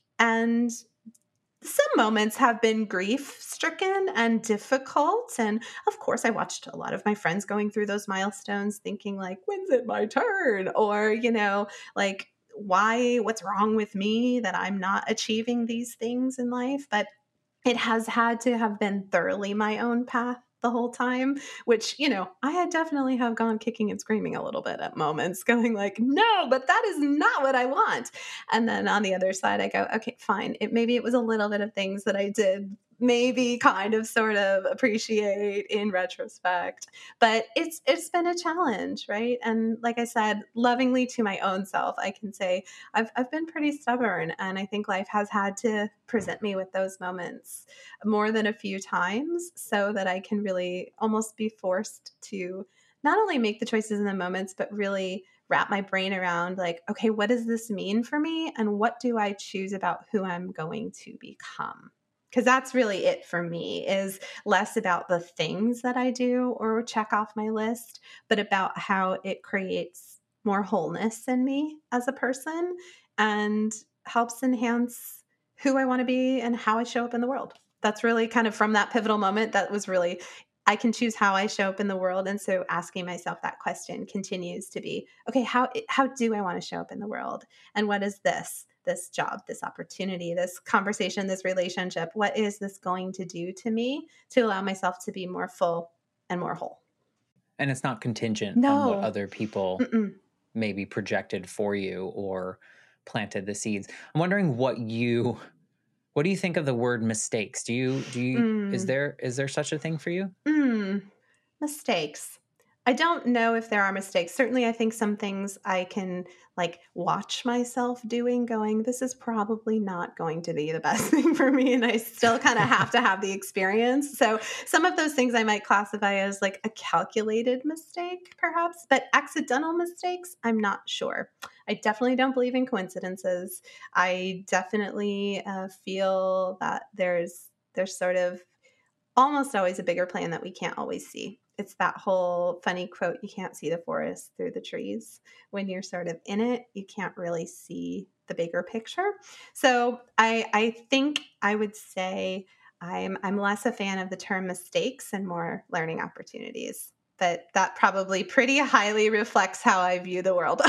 And some moments have been grief stricken and difficult. And of course, I watched a lot of my friends going through those milestones, thinking, like, when's it my turn? Or, you know, like, why, what's wrong with me that I'm not achieving these things in life? But it has had to have been thoroughly my own path the whole time, which, you know, I had definitely have gone kicking and screaming a little bit at moments, going like, no, but that is not what I want. And then on the other side, I go, okay, fine. It maybe it was a little bit of things that I did maybe kind of sort of appreciate in retrospect, but it's it's been a challenge, right? And like I said, lovingly to my own self, I can say I've I've been pretty stubborn, and I think life has had to present me with those moments more than a few times so that I can really almost be forced to not only make the choices in the moments, but really wrap my brain around, like, okay, what does this mean for me? And what do I choose about who I'm going to become? Because that's really it for me, is less about the things that I do or check off my list, but about how it creates more wholeness in me as a person and helps enhance who I want to be and how I show up in the world. That's really kind of from that pivotal moment. That was really, I can choose how I show up in the world. And so asking myself that question continues to be, okay, how, how do I want to show up in the world? And what is this, this job, this opportunity, this conversation, this relationship? What is this going to do to me to allow myself to be more full and more whole? And it's not contingent on what No. other people Mm-mm. maybe projected for you or planted the seeds. I'm wondering what you what do you think of the word mistakes? Do you do you is Mm. there is there such a thing for you? Mm. Mistakes. I don't know if there are mistakes. Certainly, I think some things I can like watch myself doing, going, this is probably not going to be the best thing for me. And I still kind of have to have the experience. So, some of those things I might classify as like a calculated mistake, perhaps, but accidental mistakes, I'm not sure. I definitely don't believe in coincidences. I definitely uh, feel that there's, there's sort of almost always a bigger plan that we can't always see. It's that whole funny quote, you can't see the forest through the trees. When you're sort of in it, you can't really see the bigger picture. So I I think I would say I'm I'm less a fan of the term mistakes and more learning opportunities. But that probably pretty highly reflects how I view the world.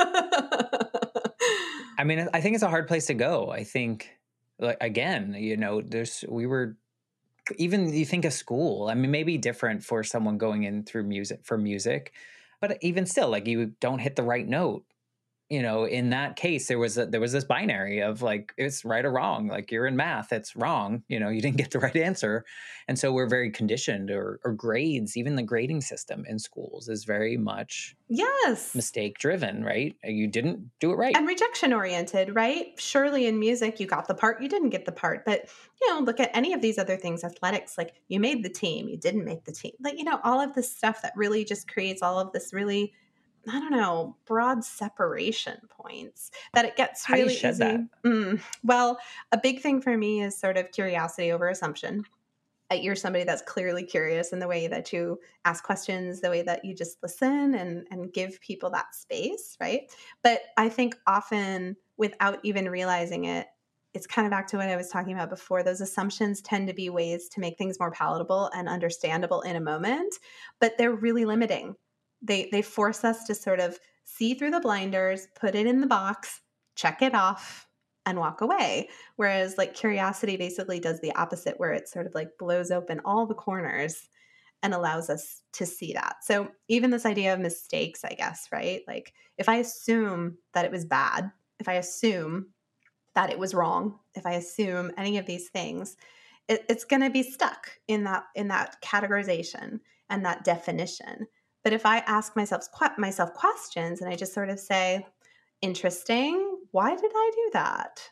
I mean, I think it's a hard place to go. I think like again, you know, there's we were even you think of school. I mean, maybe different for someone going in through music for music, but even still like you don't hit the right note. you know, in that case, there was a, there was this binary of like, it's right or wrong. Like you're in math, it's wrong. You know, you didn't get the right answer. And so we're very conditioned, or, or grades, even the grading system in schools is very much yes mistake driven, right? You didn't do it right. And rejection oriented, right? Surely in music, you got the part, you didn't get the part. But, you know, look at any of these other things, athletics, like you made the team, you didn't make the team. Like, you know, all of this stuff that really just creates all of this really, I don't know, broad separation points that it gets How do really you shed easy. that? Mm. Well, a big thing for me is sort of curiosity over assumption. Uh, You're somebody that's clearly curious in the way that you ask questions, the way that you just listen and, and give people that space, right? But I think often without even realizing it, it's kind of back to what I was talking about before. Those assumptions tend to be ways to make things more palatable and understandable in a moment, but they're really limiting. They they force us to sort of see through the blinders, put it in the box, check it off, and walk away. Whereas like curiosity basically does the opposite, where it sort of like blows open all the corners and allows us to see that. So even this idea of mistakes, I guess, right? Like if I assume that it was bad, if I assume that it was wrong, if I assume any of these things, it, it's going to be stuck in that in that categorization and that definition. But if I ask myself myself questions and I just sort of say, interesting, why did I do that?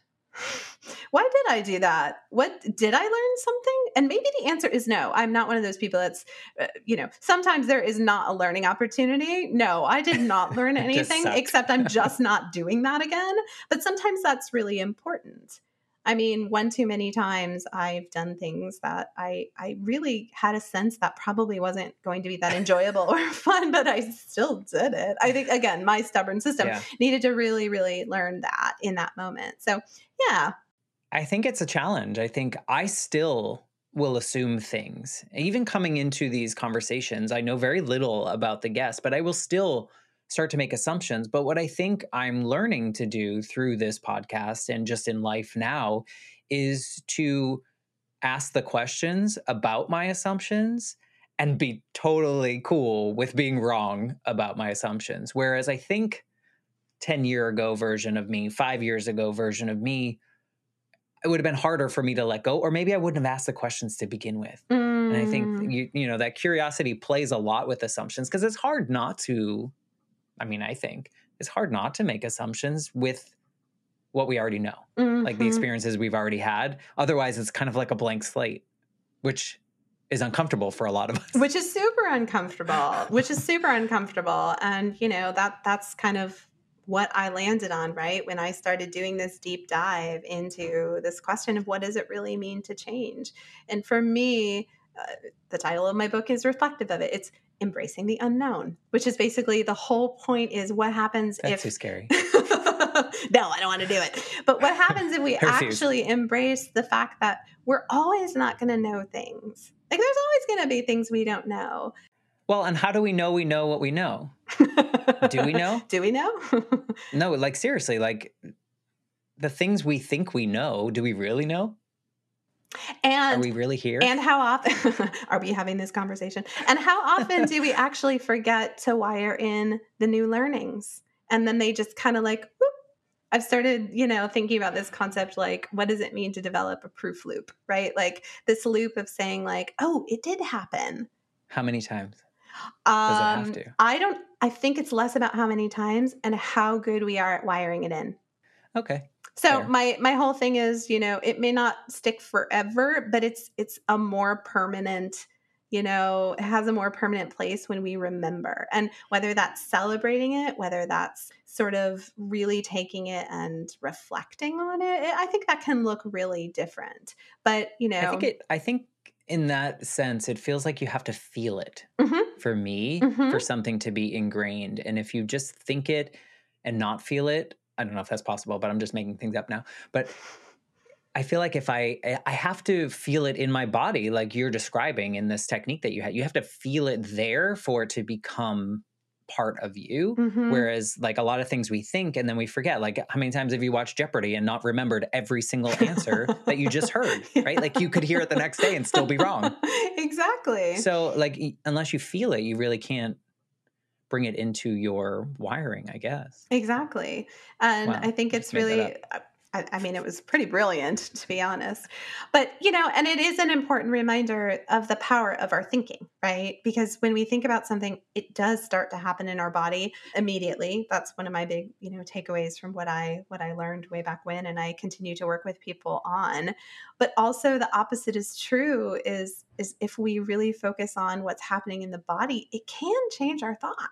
Why did I do that? What did I learn something? And maybe the answer is no. I'm not one of those people that's, uh, you know, sometimes there is not a learning opportunity. No, I did not learn anything except I'm just not doing that again. But sometimes that's really important. I mean, one too many times I've done things that I I really had a sense that probably wasn't going to be that enjoyable or fun, but I still did it. I think, again, my stubborn system Yeah. needed to really, really learn that in that moment. So, yeah. I think it's a challenge. I think I still will assume things. Even coming into these conversations, I know very little about the guest, but I will still start to make assumptions. But what I think I'm learning to do through this podcast and just in life now is to ask the questions about my assumptions and be totally cool with being wrong about my assumptions. Whereas I think ten year ago version of me, five years ago version of me, it would have been harder for me to let go, or maybe I wouldn't have asked the questions to begin with. Mm. And I think, you, you know, that curiosity plays a lot with assumptions, because it's hard not to, I mean, I think it's hard not to make assumptions with what we already know, mm-hmm. like the experiences we've already had. Otherwise, it's kind of like a blank slate, which is uncomfortable for a lot of us. Which is super uncomfortable, which is super uncomfortable. And, you know, that that's kind of what I landed on, right? When I started doing this deep dive into this question of what does it really mean to change? And for me, uh, the title of my book is reflective of it. It's Embracing the Unknown, which is basically the whole point is what happens That's if... too scary. No, I don't want to do it. But what happens if we actually embrace the fact that we're always not going to know things? Like there's always going to be things we don't know. Well, and how do we know we know what we know? Do we know? Do we know? No, like seriously, like the things we think we know, do we really know? And are we really here? And how often are we having this conversation? And how often do we actually forget to wire in the new learnings? And then they just kind of like, whoop. I've started, you know, thinking about this concept, like, what does it mean to develop a proof loop, right? Like this loop of saying like, oh, it did happen. How many times? Um, Does it have to? I don't, I think it's less about how many times and how good we are at wiring it in. Okay. So Fair. my my whole thing is, you know, it may not stick forever, but it's it's a more permanent, you know, it has a more permanent place when we remember. And whether that's celebrating it, whether that's sort of really taking it and reflecting on it, I think that can look really different. But, you know, I think it I think in that sense, it feels like you have to feel it. Mm-hmm. For me, mm-hmm. for something to be ingrained. And if you just think it and not feel it, I don't know if that's possible, but I'm just making things up now. But I feel like if I, I have to feel it in my body, like you're describing in this technique that you had, you have to feel it there for it to become part of you. Mm-hmm. Whereas like a lot of things we think and then we forget, like how many times have you watched Jeopardy and not remembered every single answer that you just heard, Yeah. right? Like you could hear it the next day and still be wrong. Exactly. So like, unless you feel it, you really can't bring it into your wiring, I guess. Exactly. And Wow, I think I just it's made that up. really, uh, I, I mean, it was pretty brilliant, to be honest. But, you know, and it is an important reminder of the power of our thinking, right? Because when we think about something, it does start to happen in our body immediately. That's one of my big, you know, takeaways from what I what I learned way back when, and I continue to work with people on. But also the opposite is true, is is if we really focus on what's happening in the body, it can change our thoughts.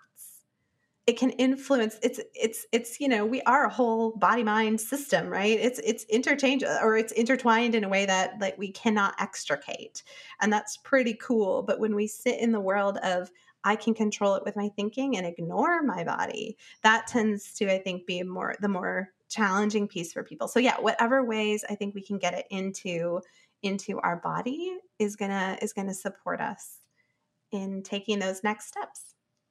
It can influence. It's it's it's you know, we are a whole body mind system, right? It's it's interchange, or it's intertwined in a way that like we cannot extricate, and that's pretty cool. But when we sit in the world of I can control it with my thinking and ignore my body, that tends to, I think, be more the more challenging piece for people. So yeah, whatever ways I think we can get it into into our body is gonna is gonna support us in taking those next steps.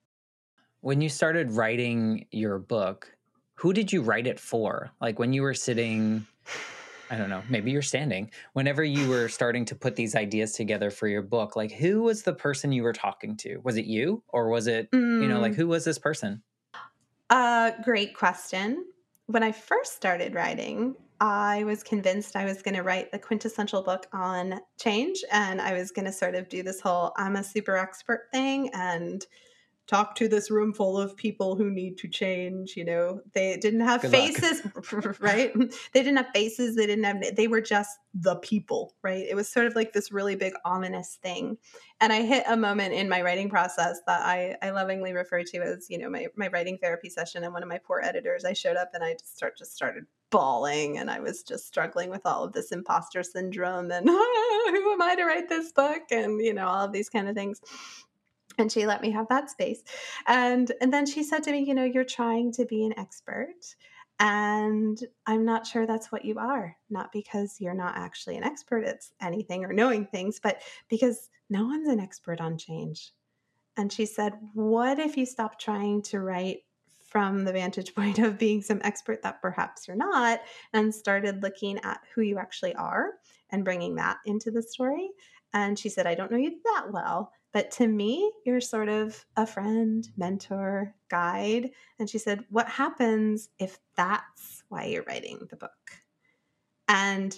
When you started writing your book, who did you write it for? Like when you were sitting, I don't know, maybe you're standing, whenever you were starting to put these ideas together for your book, like who was the person you were talking to? Was it you or was it, you know, like Mm. who was this person? Uh, great question. When I first started writing, I was convinced I was going to write the quintessential book on change. And I was going to sort of do this whole I'm a super expert thing and talk to this room full of people who need to change. You know, they didn't have Good luck. faces, right? They didn't have faces. They didn't have, they were just the people, right? It was sort of like this really big ominous thing. And I hit a moment in my writing process that I, I lovingly refer to as, you know, my, my writing therapy session. And one of my poor editors, I showed up and I just start, just started bawling, and I was just struggling with all of this imposter syndrome and who am I to write this book, and you know, all of these kind of things. And she let me have that space. And and then she said to me, you know, you're trying to be an expert. And I'm not sure that's what you are. Not because you're not actually an expert at anything or knowing things, but because no one's an expert on change. And she said, what if you stop trying to write from the vantage point of being some expert that perhaps you're not, and started looking at who you actually are and bringing that into the story? And she said, I don't know you that well, but to me, you're sort of a friend, mentor, guide. And she said, what happens if that's why you're writing the book? And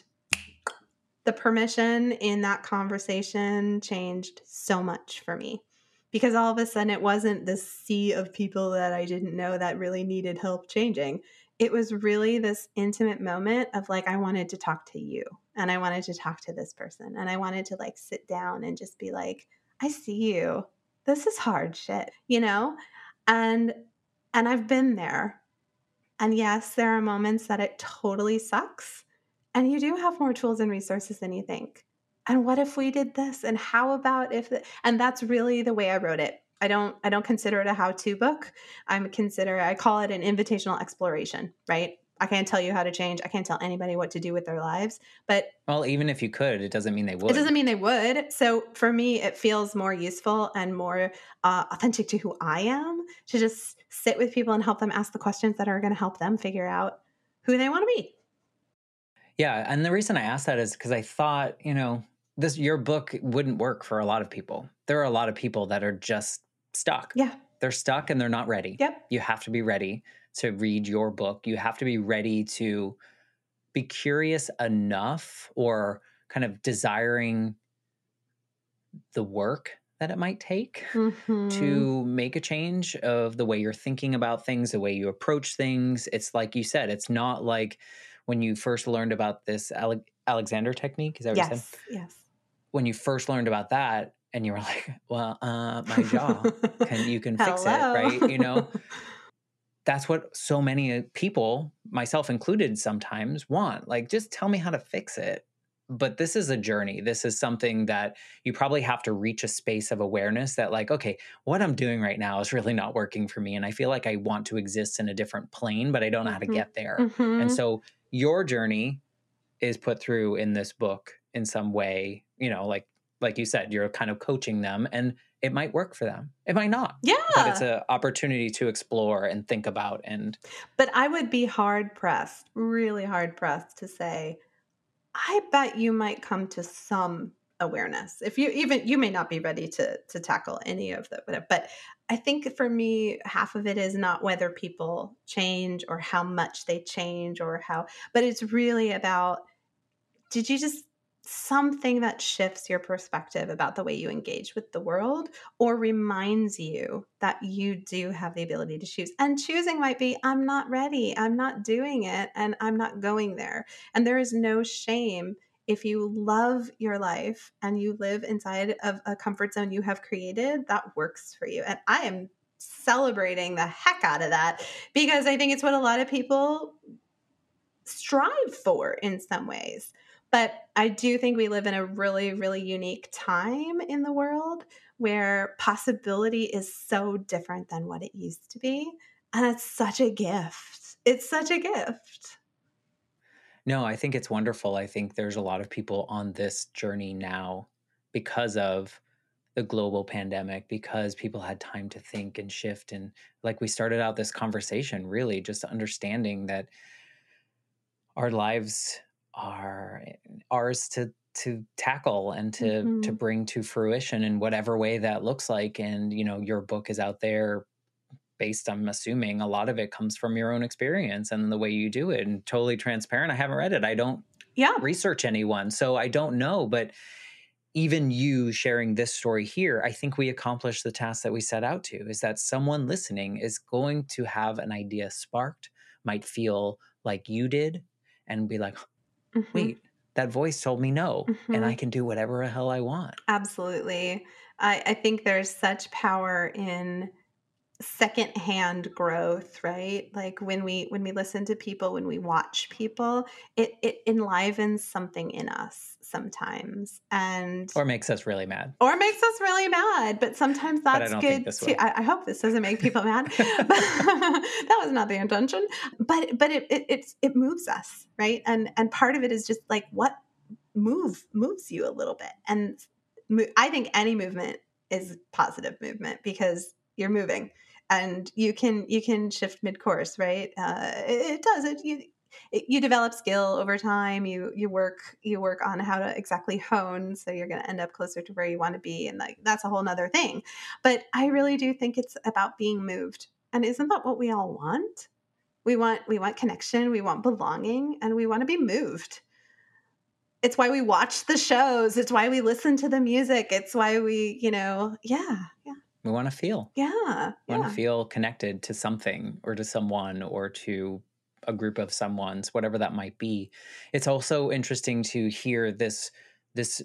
the permission in that conversation changed so much for me, because all of a sudden it wasn't this sea of people that I didn't know that really needed help changing. It was really this intimate moment of like, I wanted to talk to you, and I wanted to talk to this person, and I wanted to like sit down and just be like, I see you. This is hard shit, you know? And and I've been there. And yes, there are moments that it totally sucks. And you do have more tools and resources than you think. And what if we did this? And how about if the, and that's really the way I wrote it. I don't I don't consider it a how-to book. I'm consider I call it an invitational exploration, right? I can't tell you how to change. I can't tell anybody what to do with their lives, but Well, even if you could, it doesn't mean they it would. doesn't mean they would. So for me, it feels more useful and more uh, authentic to who I am to just sit with people and help them ask the questions that are going to help them figure out who they want to be. Yeah, and the reason I asked that is because I thought, you know, this your book wouldn't work for a lot of people. There are a lot of people that are just stuck. Yeah. They're stuck and they're not ready. Yep. You have to be ready to read your book. You have to be ready to be curious enough or kind of desiring the work that it might take Mm-hmm. to make a change of the way you're thinking about things, the way you approach things. It's like you said, it's not like when you first learned about this Ale- Alexander technique. Is that what you said? Yes. Yes. When you first learned about that and you were like, well, uh, my jaw, can you can fix it, Hello. right? You know, that's what so many uh, people, myself included, sometimes want. Like, just tell me how to fix it. But this is a journey. This is something that you probably have to reach a space of awareness that, like, okay, what I'm doing right now is really not working for me. And I feel like I want to exist in a different plane, but I don't know how to Mm-hmm. get there. And Mm-hmm. so your journey is put through in this book in some way, you know, like like you said, you're kind of coaching them, and it might work for them. It might not. But it's Yeah. an opportunity to explore and think about. And But I would be hard pressed, really hard pressed to say, I bet you might come to some awareness. If you even you may not be ready to to tackle any of that, but I think for me, half of it is not whether people change or how much they change or how, but it's really about, did you just something that shifts your perspective about the way you engage with the world or reminds you that you do have the ability to choose. And choosing might be, I'm not ready, I'm not doing it, and I'm not going there. And there is no shame if you love your life and you live inside of a comfort zone you have created that works for you. And I am celebrating the heck out of that because I think it's what a lot of people strive for in some ways. But I do think we live in a really, really unique time in the world where possibility is so different than what it used to be. And it's such a gift. It's such a gift. No, I think it's wonderful. I think there's a lot of people on this journey now because of the global pandemic, because people had time to think and shift. And like we started out this conversation, really just understanding that our lives are ours to to tackle and to to Mm-hmm. bring to fruition in whatever way that looks like. And you know, your book is out there based, I'm assuming a lot of it comes from your own experience and the way you do it, and totally transparent. I haven't read it. I don't Yeah. research anyone, so I don't know. But even you sharing this story here, I think we accomplished the task that we set out to, is that someone listening is going to have an idea sparked, might feel like you did, and be like, Mm-hmm. wait, that voice told me no, and Mm-hmm. I can do whatever the hell I want. Absolutely. I, I think there's such power in secondhand growth, right? Like when we when we listen to people, when we watch people, it it enlivens something in us sometimes, and Or makes us really mad. or makes us really mad. But sometimes But I that's don't think good this too. will. I, I hope this doesn't make people mad. But that was not the intention. But but it it it's, it moves us, right? And and part of it is just like what move moves you a little bit. And mo- I think any movement is positive movement because you're moving and you can you can shift mid-course, right? Uh, it, it does it you, it you develop skill over time. You you work you work on how to exactly hone, so you're going to end up closer to where you want to be, and like that's a whole nother thing. But I really do think it's about being moved, and isn't that what we all want? We want we want connection, we want belonging, and we want to be moved. It's why we watch the shows. It's why we listen to the music. It's why we, you know, yeah, yeah, We want to feel. yeah, We want to yeah. feel connected to something or to someone or to a group of someone's, whatever that might be. It's also interesting to hear this this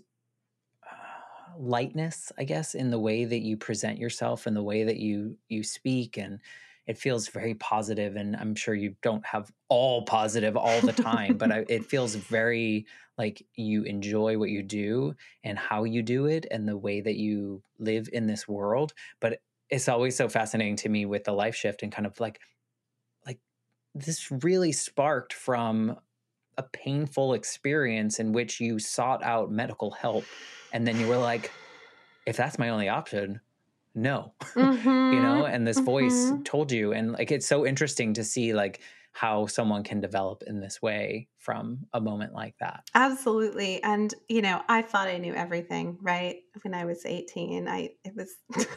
uh, lightness, I guess, in the way that you present yourself and the way that you you speak, and it feels very positive. And I'm sure you don't have all positive all the time, but I, it feels very like you enjoy what you do and how you do it and the way that you live in this world. But it's always so fascinating to me with the life shift and kind of like like this really sparked from a painful experience in which you sought out medical help, and then you were like, if that's my only option, no. You know, Mhm, and this voice mhm. told you. And like it's so interesting to see like how someone can develop in this way from a moment like that. Absolutely, and, you know, I thought I knew everything, right? When I was eighteen, I it was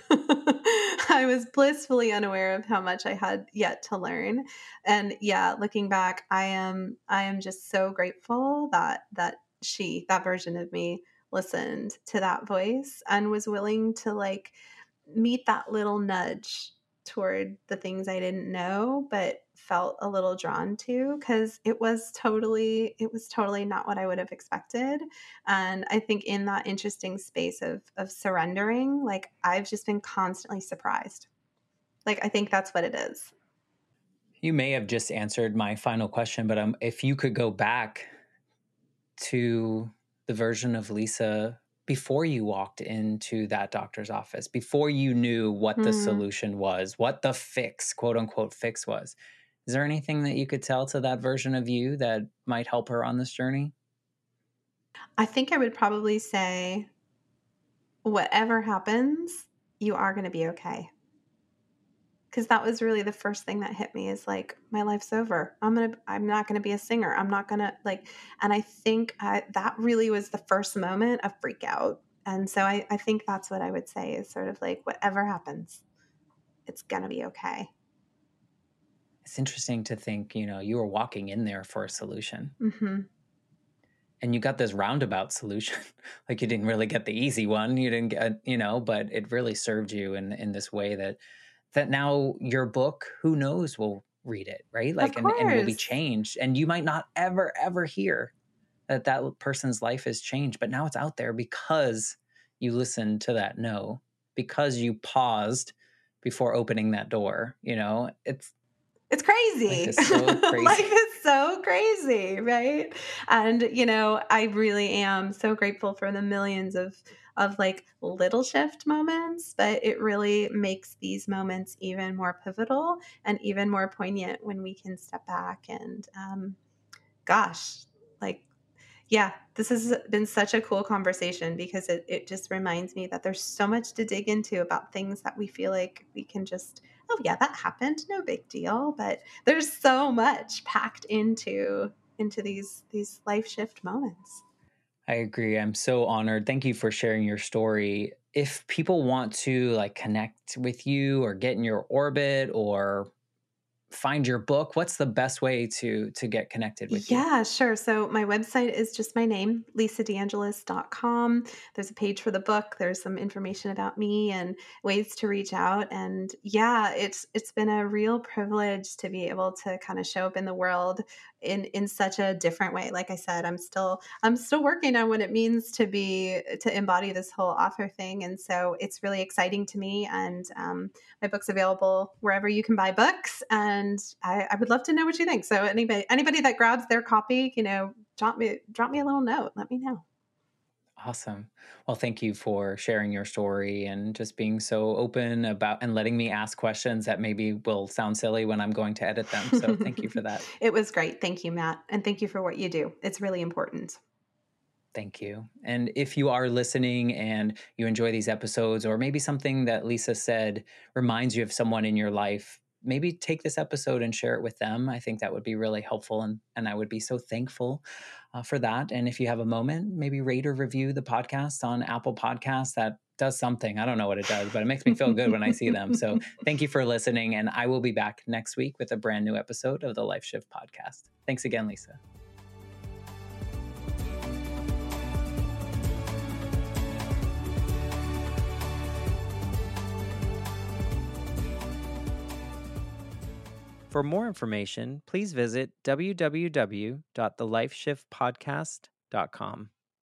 I was blissfully unaware of how much I had yet to learn, and, yeah, looking back, I am I am just so grateful that that she, that version of me, listened to that voice and was willing to, like, meet that little nudge toward the things I didn't know but felt a little drawn to, because it was totally it was totally not what I would have expected. And I think in that interesting space of of surrendering, like I've just been constantly surprised. Like I think that's what it is. You may have just answered my final question, but um, if you could go back to the version of Lisa before you walked into that doctor's office, before you knew what the Hmm. solution was, what the fix, quote unquote, fix was, is there anything that you could tell to that version of you that might help her on this journey? I think I would probably say whatever happens, you are going to be okay. because that was really the first thing that hit me is like, my life's over. I'm going to, I'm not going to be a singer. I'm not going to like, and I think I, that really was the first moment of freak out. And so I, I think that's what I would say is sort of like, whatever happens, it's going to be okay. It's interesting to think, you know, you were walking in there for a solution. Mm-hmm. And you got this roundabout solution. Like you didn't really get the easy one. You didn't get, you know, but it really served you in in this way that that now your book, who knows, will read it, right? Like, Of and, and will be course. changed. And you might not ever, ever hear that that person's life has changed, but now it's out there because you listened to that no, because you paused before opening that door. You know, it's It's crazy. life is so crazy. Life is so crazy, right? And you know, I really am so grateful for the millions of of like little shift moments, but it really makes these moments even more pivotal and even more poignant when we can step back and um gosh, like yeah, this has been such a cool conversation because it, it just reminds me that there's so much to dig into about things that we feel like we can just, oh yeah, that happened, no big deal. But there's so much packed into into these these life shift moments. I agree. I'm so honored. Thank you for sharing your story. If people want to like connect with you or get in your orbit or find your book, what's the best way to to get connected with you? Yeah, sure. So my website is just my name, lisa deangelis dot com. There's a page for the book. There's some information about me and ways to reach out. And yeah, it's it's been a real privilege to be able to kind of show up in the world in in such a different way. Like I said, I'm still I'm still working on what it means to be to embody this whole author thing. And so it's really exciting to me. And um, my book's available wherever you can buy books, and I, I would love to know what you think. So anybody anybody that grabs their copy, you know, drop me drop me a little note. Let me know. Awesome. Well, thank you for sharing your story and just being so open about and letting me ask questions that maybe will sound silly when I'm going to edit them. So thank you for that. It was great. Thank you, Matt. And thank you for what you do. It's really important. Thank you. And if you are listening and you enjoy these episodes, or maybe something that Lisa said reminds you of someone in your life, maybe take this episode and share it with them. I think that would be really helpful. And, and I would be so thankful uh, for that. And if you have a moment, maybe rate or review the podcast on Apple Podcasts. That does something. I don't know what it does, but it makes me feel good when I see them. So thank you for listening. And I will be back next week with a brand new episode of the Life Shift Podcast. Thanks again, Lisa. For more information, please visit w w w dot the life shift podcast dot com.